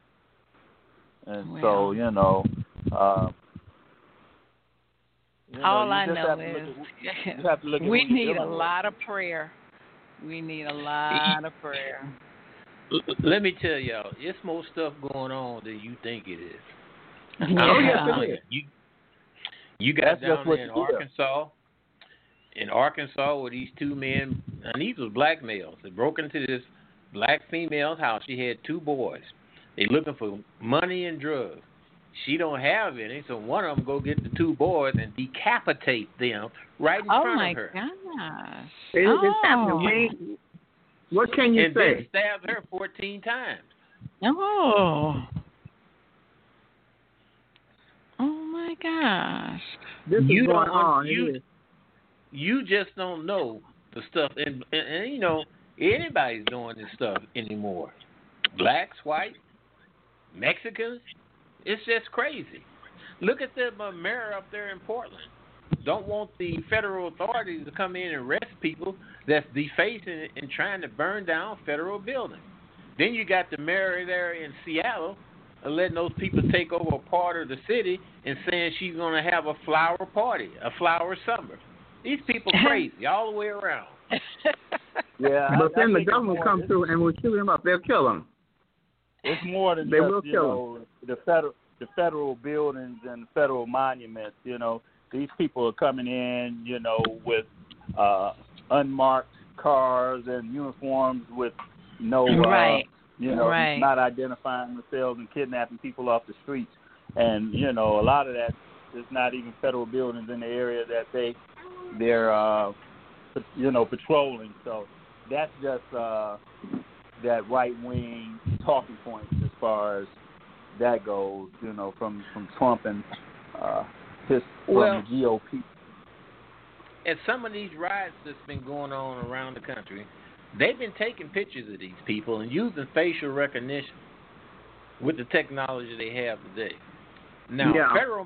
and all I know is we need a lot of prayer. We need a lot of prayer. Let me tell y'all, it's more stuff going on than you think it is. Yeah. You got down there in Arkansas. In Arkansas, where these two men, and these was black males, they broke into this black female's house. She had two boys. They looking for money and drugs. She don't have any, so one of them go get the two boys and decapitate them right in front of her. Oh, my gosh. It's happening. What can you say? And then stabbed her 14 times. Oh. Oh, my gosh. This is going on. You just don't know the stuff. And anybody's doing this stuff anymore. Blacks, white, Mexicans. It's just crazy. Look at the mayor up there in Portland. Don't want the federal authorities to come in and arrest people that's defacing and trying to burn down federal buildings. Then you got the mayor there in Seattle letting those people take over a part of the city and saying she's going to have a flower party, a flower summer. These people crazy all the way around. Yeah, but then the government will come through and will shoot them up. They'll kill them. It's more than the federal buildings and federal monuments. These people are coming in, with unmarked cars and uniforms with no, not identifying themselves and kidnapping people off the streets. And a lot of that is not even federal buildings in the area that they're patrolling. So that's just that right wing talking points as far as that goes. From Trump and from the GOP. And some of these riots that's been going on around the country, they've been taking pictures of these people and using facial recognition with the technology they have today. Now, federal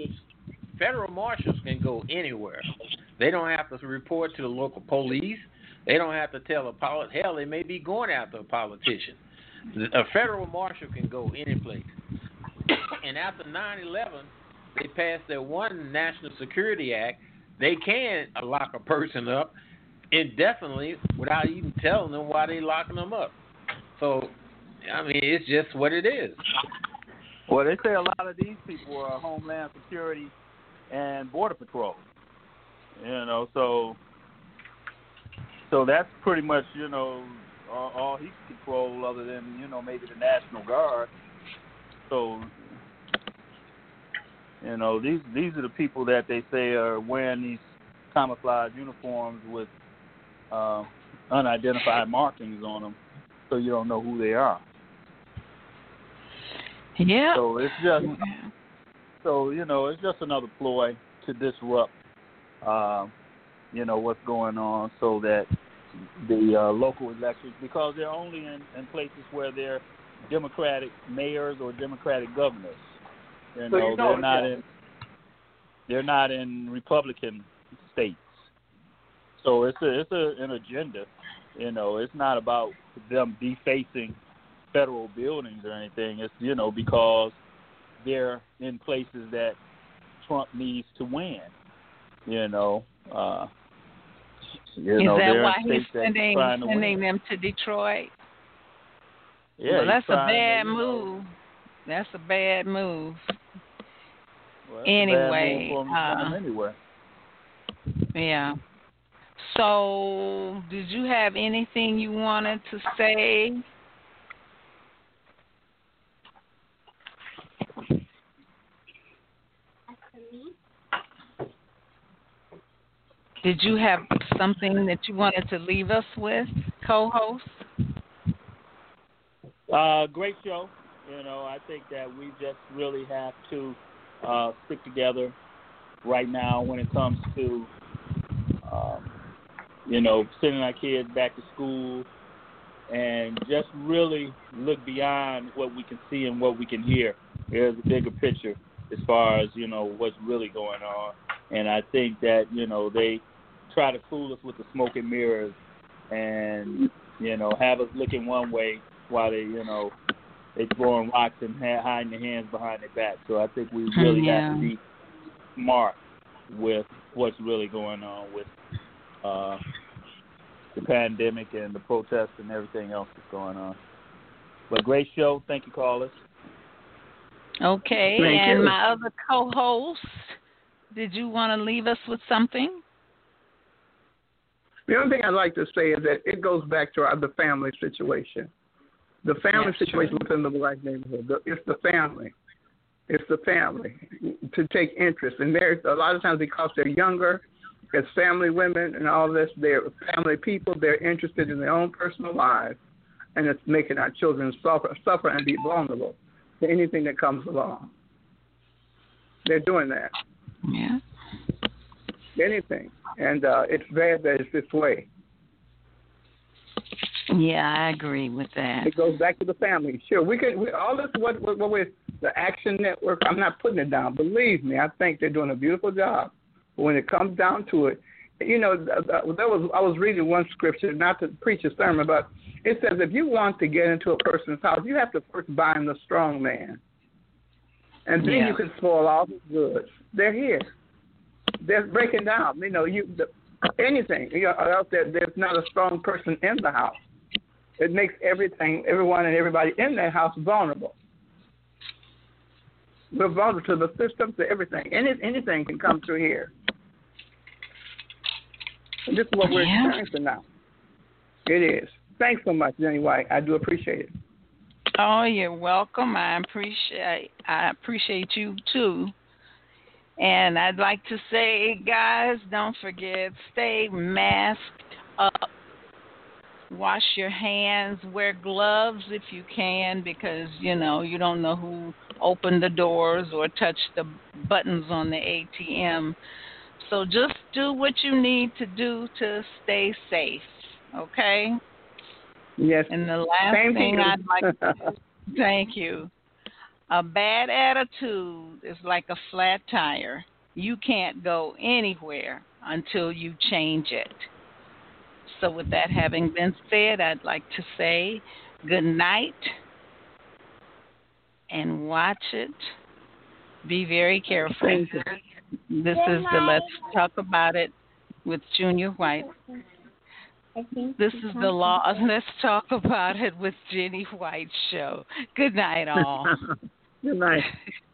marshals can go anywhere. They don't have to report to the local police. They don't have to tell hell, they may be going after a politician. A federal marshal can go any place. And after 9/11, they passed their one National Security Act. They can lock a person up indefinitely without even telling them why they're locking them up. So, it's just what it is. Well, they say a lot of these people are Homeland Security and Border Patrol. So that's pretty much, all he can control other than, maybe the National Guard. So, these are the people that they say are wearing these camouflage uniforms with unidentified markings on them, so you don't know who they are. Yeah. So it's just another ploy to disrupt, what's going on, so that the local elections, because they're only in places where they're Democratic mayors or Democratic governors. They're not in Republican states. So it's an agenda. It's not about them defacing federal buildings or anything. It's because they're in places that Trump needs to win. Is that why he's sending them to Detroit? Yeah, well, that's a bad move. That's a bad move. Well, anyway, anywhere. Yeah. So, did you have anything you wanted to say? Did you have something that you wanted to leave us with, co-host? Great show. I think that we just really have to stick together right now when it comes to, sending our kids back to school and just really look beyond what we can see and what we can hear. There's a bigger picture as far as, what's really going on. And I think that, they try to fool us with the smoke and mirrors and, have us looking one way while they throwing rocks and hiding their hands behind their back. So I think we really have to be smart with what's really going on with the pandemic and the protests and everything else that's going on. But great show. Thank you, callers. Okay, and my other co-host, did you want to leave us with something? The only thing I'd like to say is that it goes back to the family situation. The family situation within the black neighborhood. It's the family. It's the family to take interest. And there's a lot of times because they're younger, as family women and all this, they're family people. They're interested in their own personal lives, and it's making our children suffer and be vulnerable to anything that comes along. They're doing that. Yeah. Anything. And it's bad that it's this way. Yeah, I agree with that. It goes back to the family. Sure, all this, what with the Action Network, I'm not putting it down. Believe me, I think they're doing a beautiful job. But when it comes down to it, I was reading one scripture, not to preach a sermon, but it says if you want to get into a person's house, you have to first bind the strong man. And then you can spoil all his goods. They're here. They're breaking down. Anything. Else there's not a strong person in the house. It makes everyone and everybody in that house vulnerable. We're vulnerable to the system, to everything. Anything can come through here. And this is what we're experiencing now. It is. Thanks so much, Jenny White. I do appreciate it. Oh, you're welcome. I appreciate you too. And I'd like to say, guys, don't forget, stay masked up. Wash your hands. Wear gloves if you can, because, you don't know who opened the doors or touched the buttons on the ATM. So just do what you need to do to stay safe, okay? Yes. And the last thing I'd like to thank you. A bad attitude is like a flat tire. You can't go anywhere until you change it. So with that having been said, I'd like to say good night and watch it. Be very careful. This is the Let's Talk About It with Junior White. This is the Let's Talk About It with Jenny White show. Good night, all. Good night.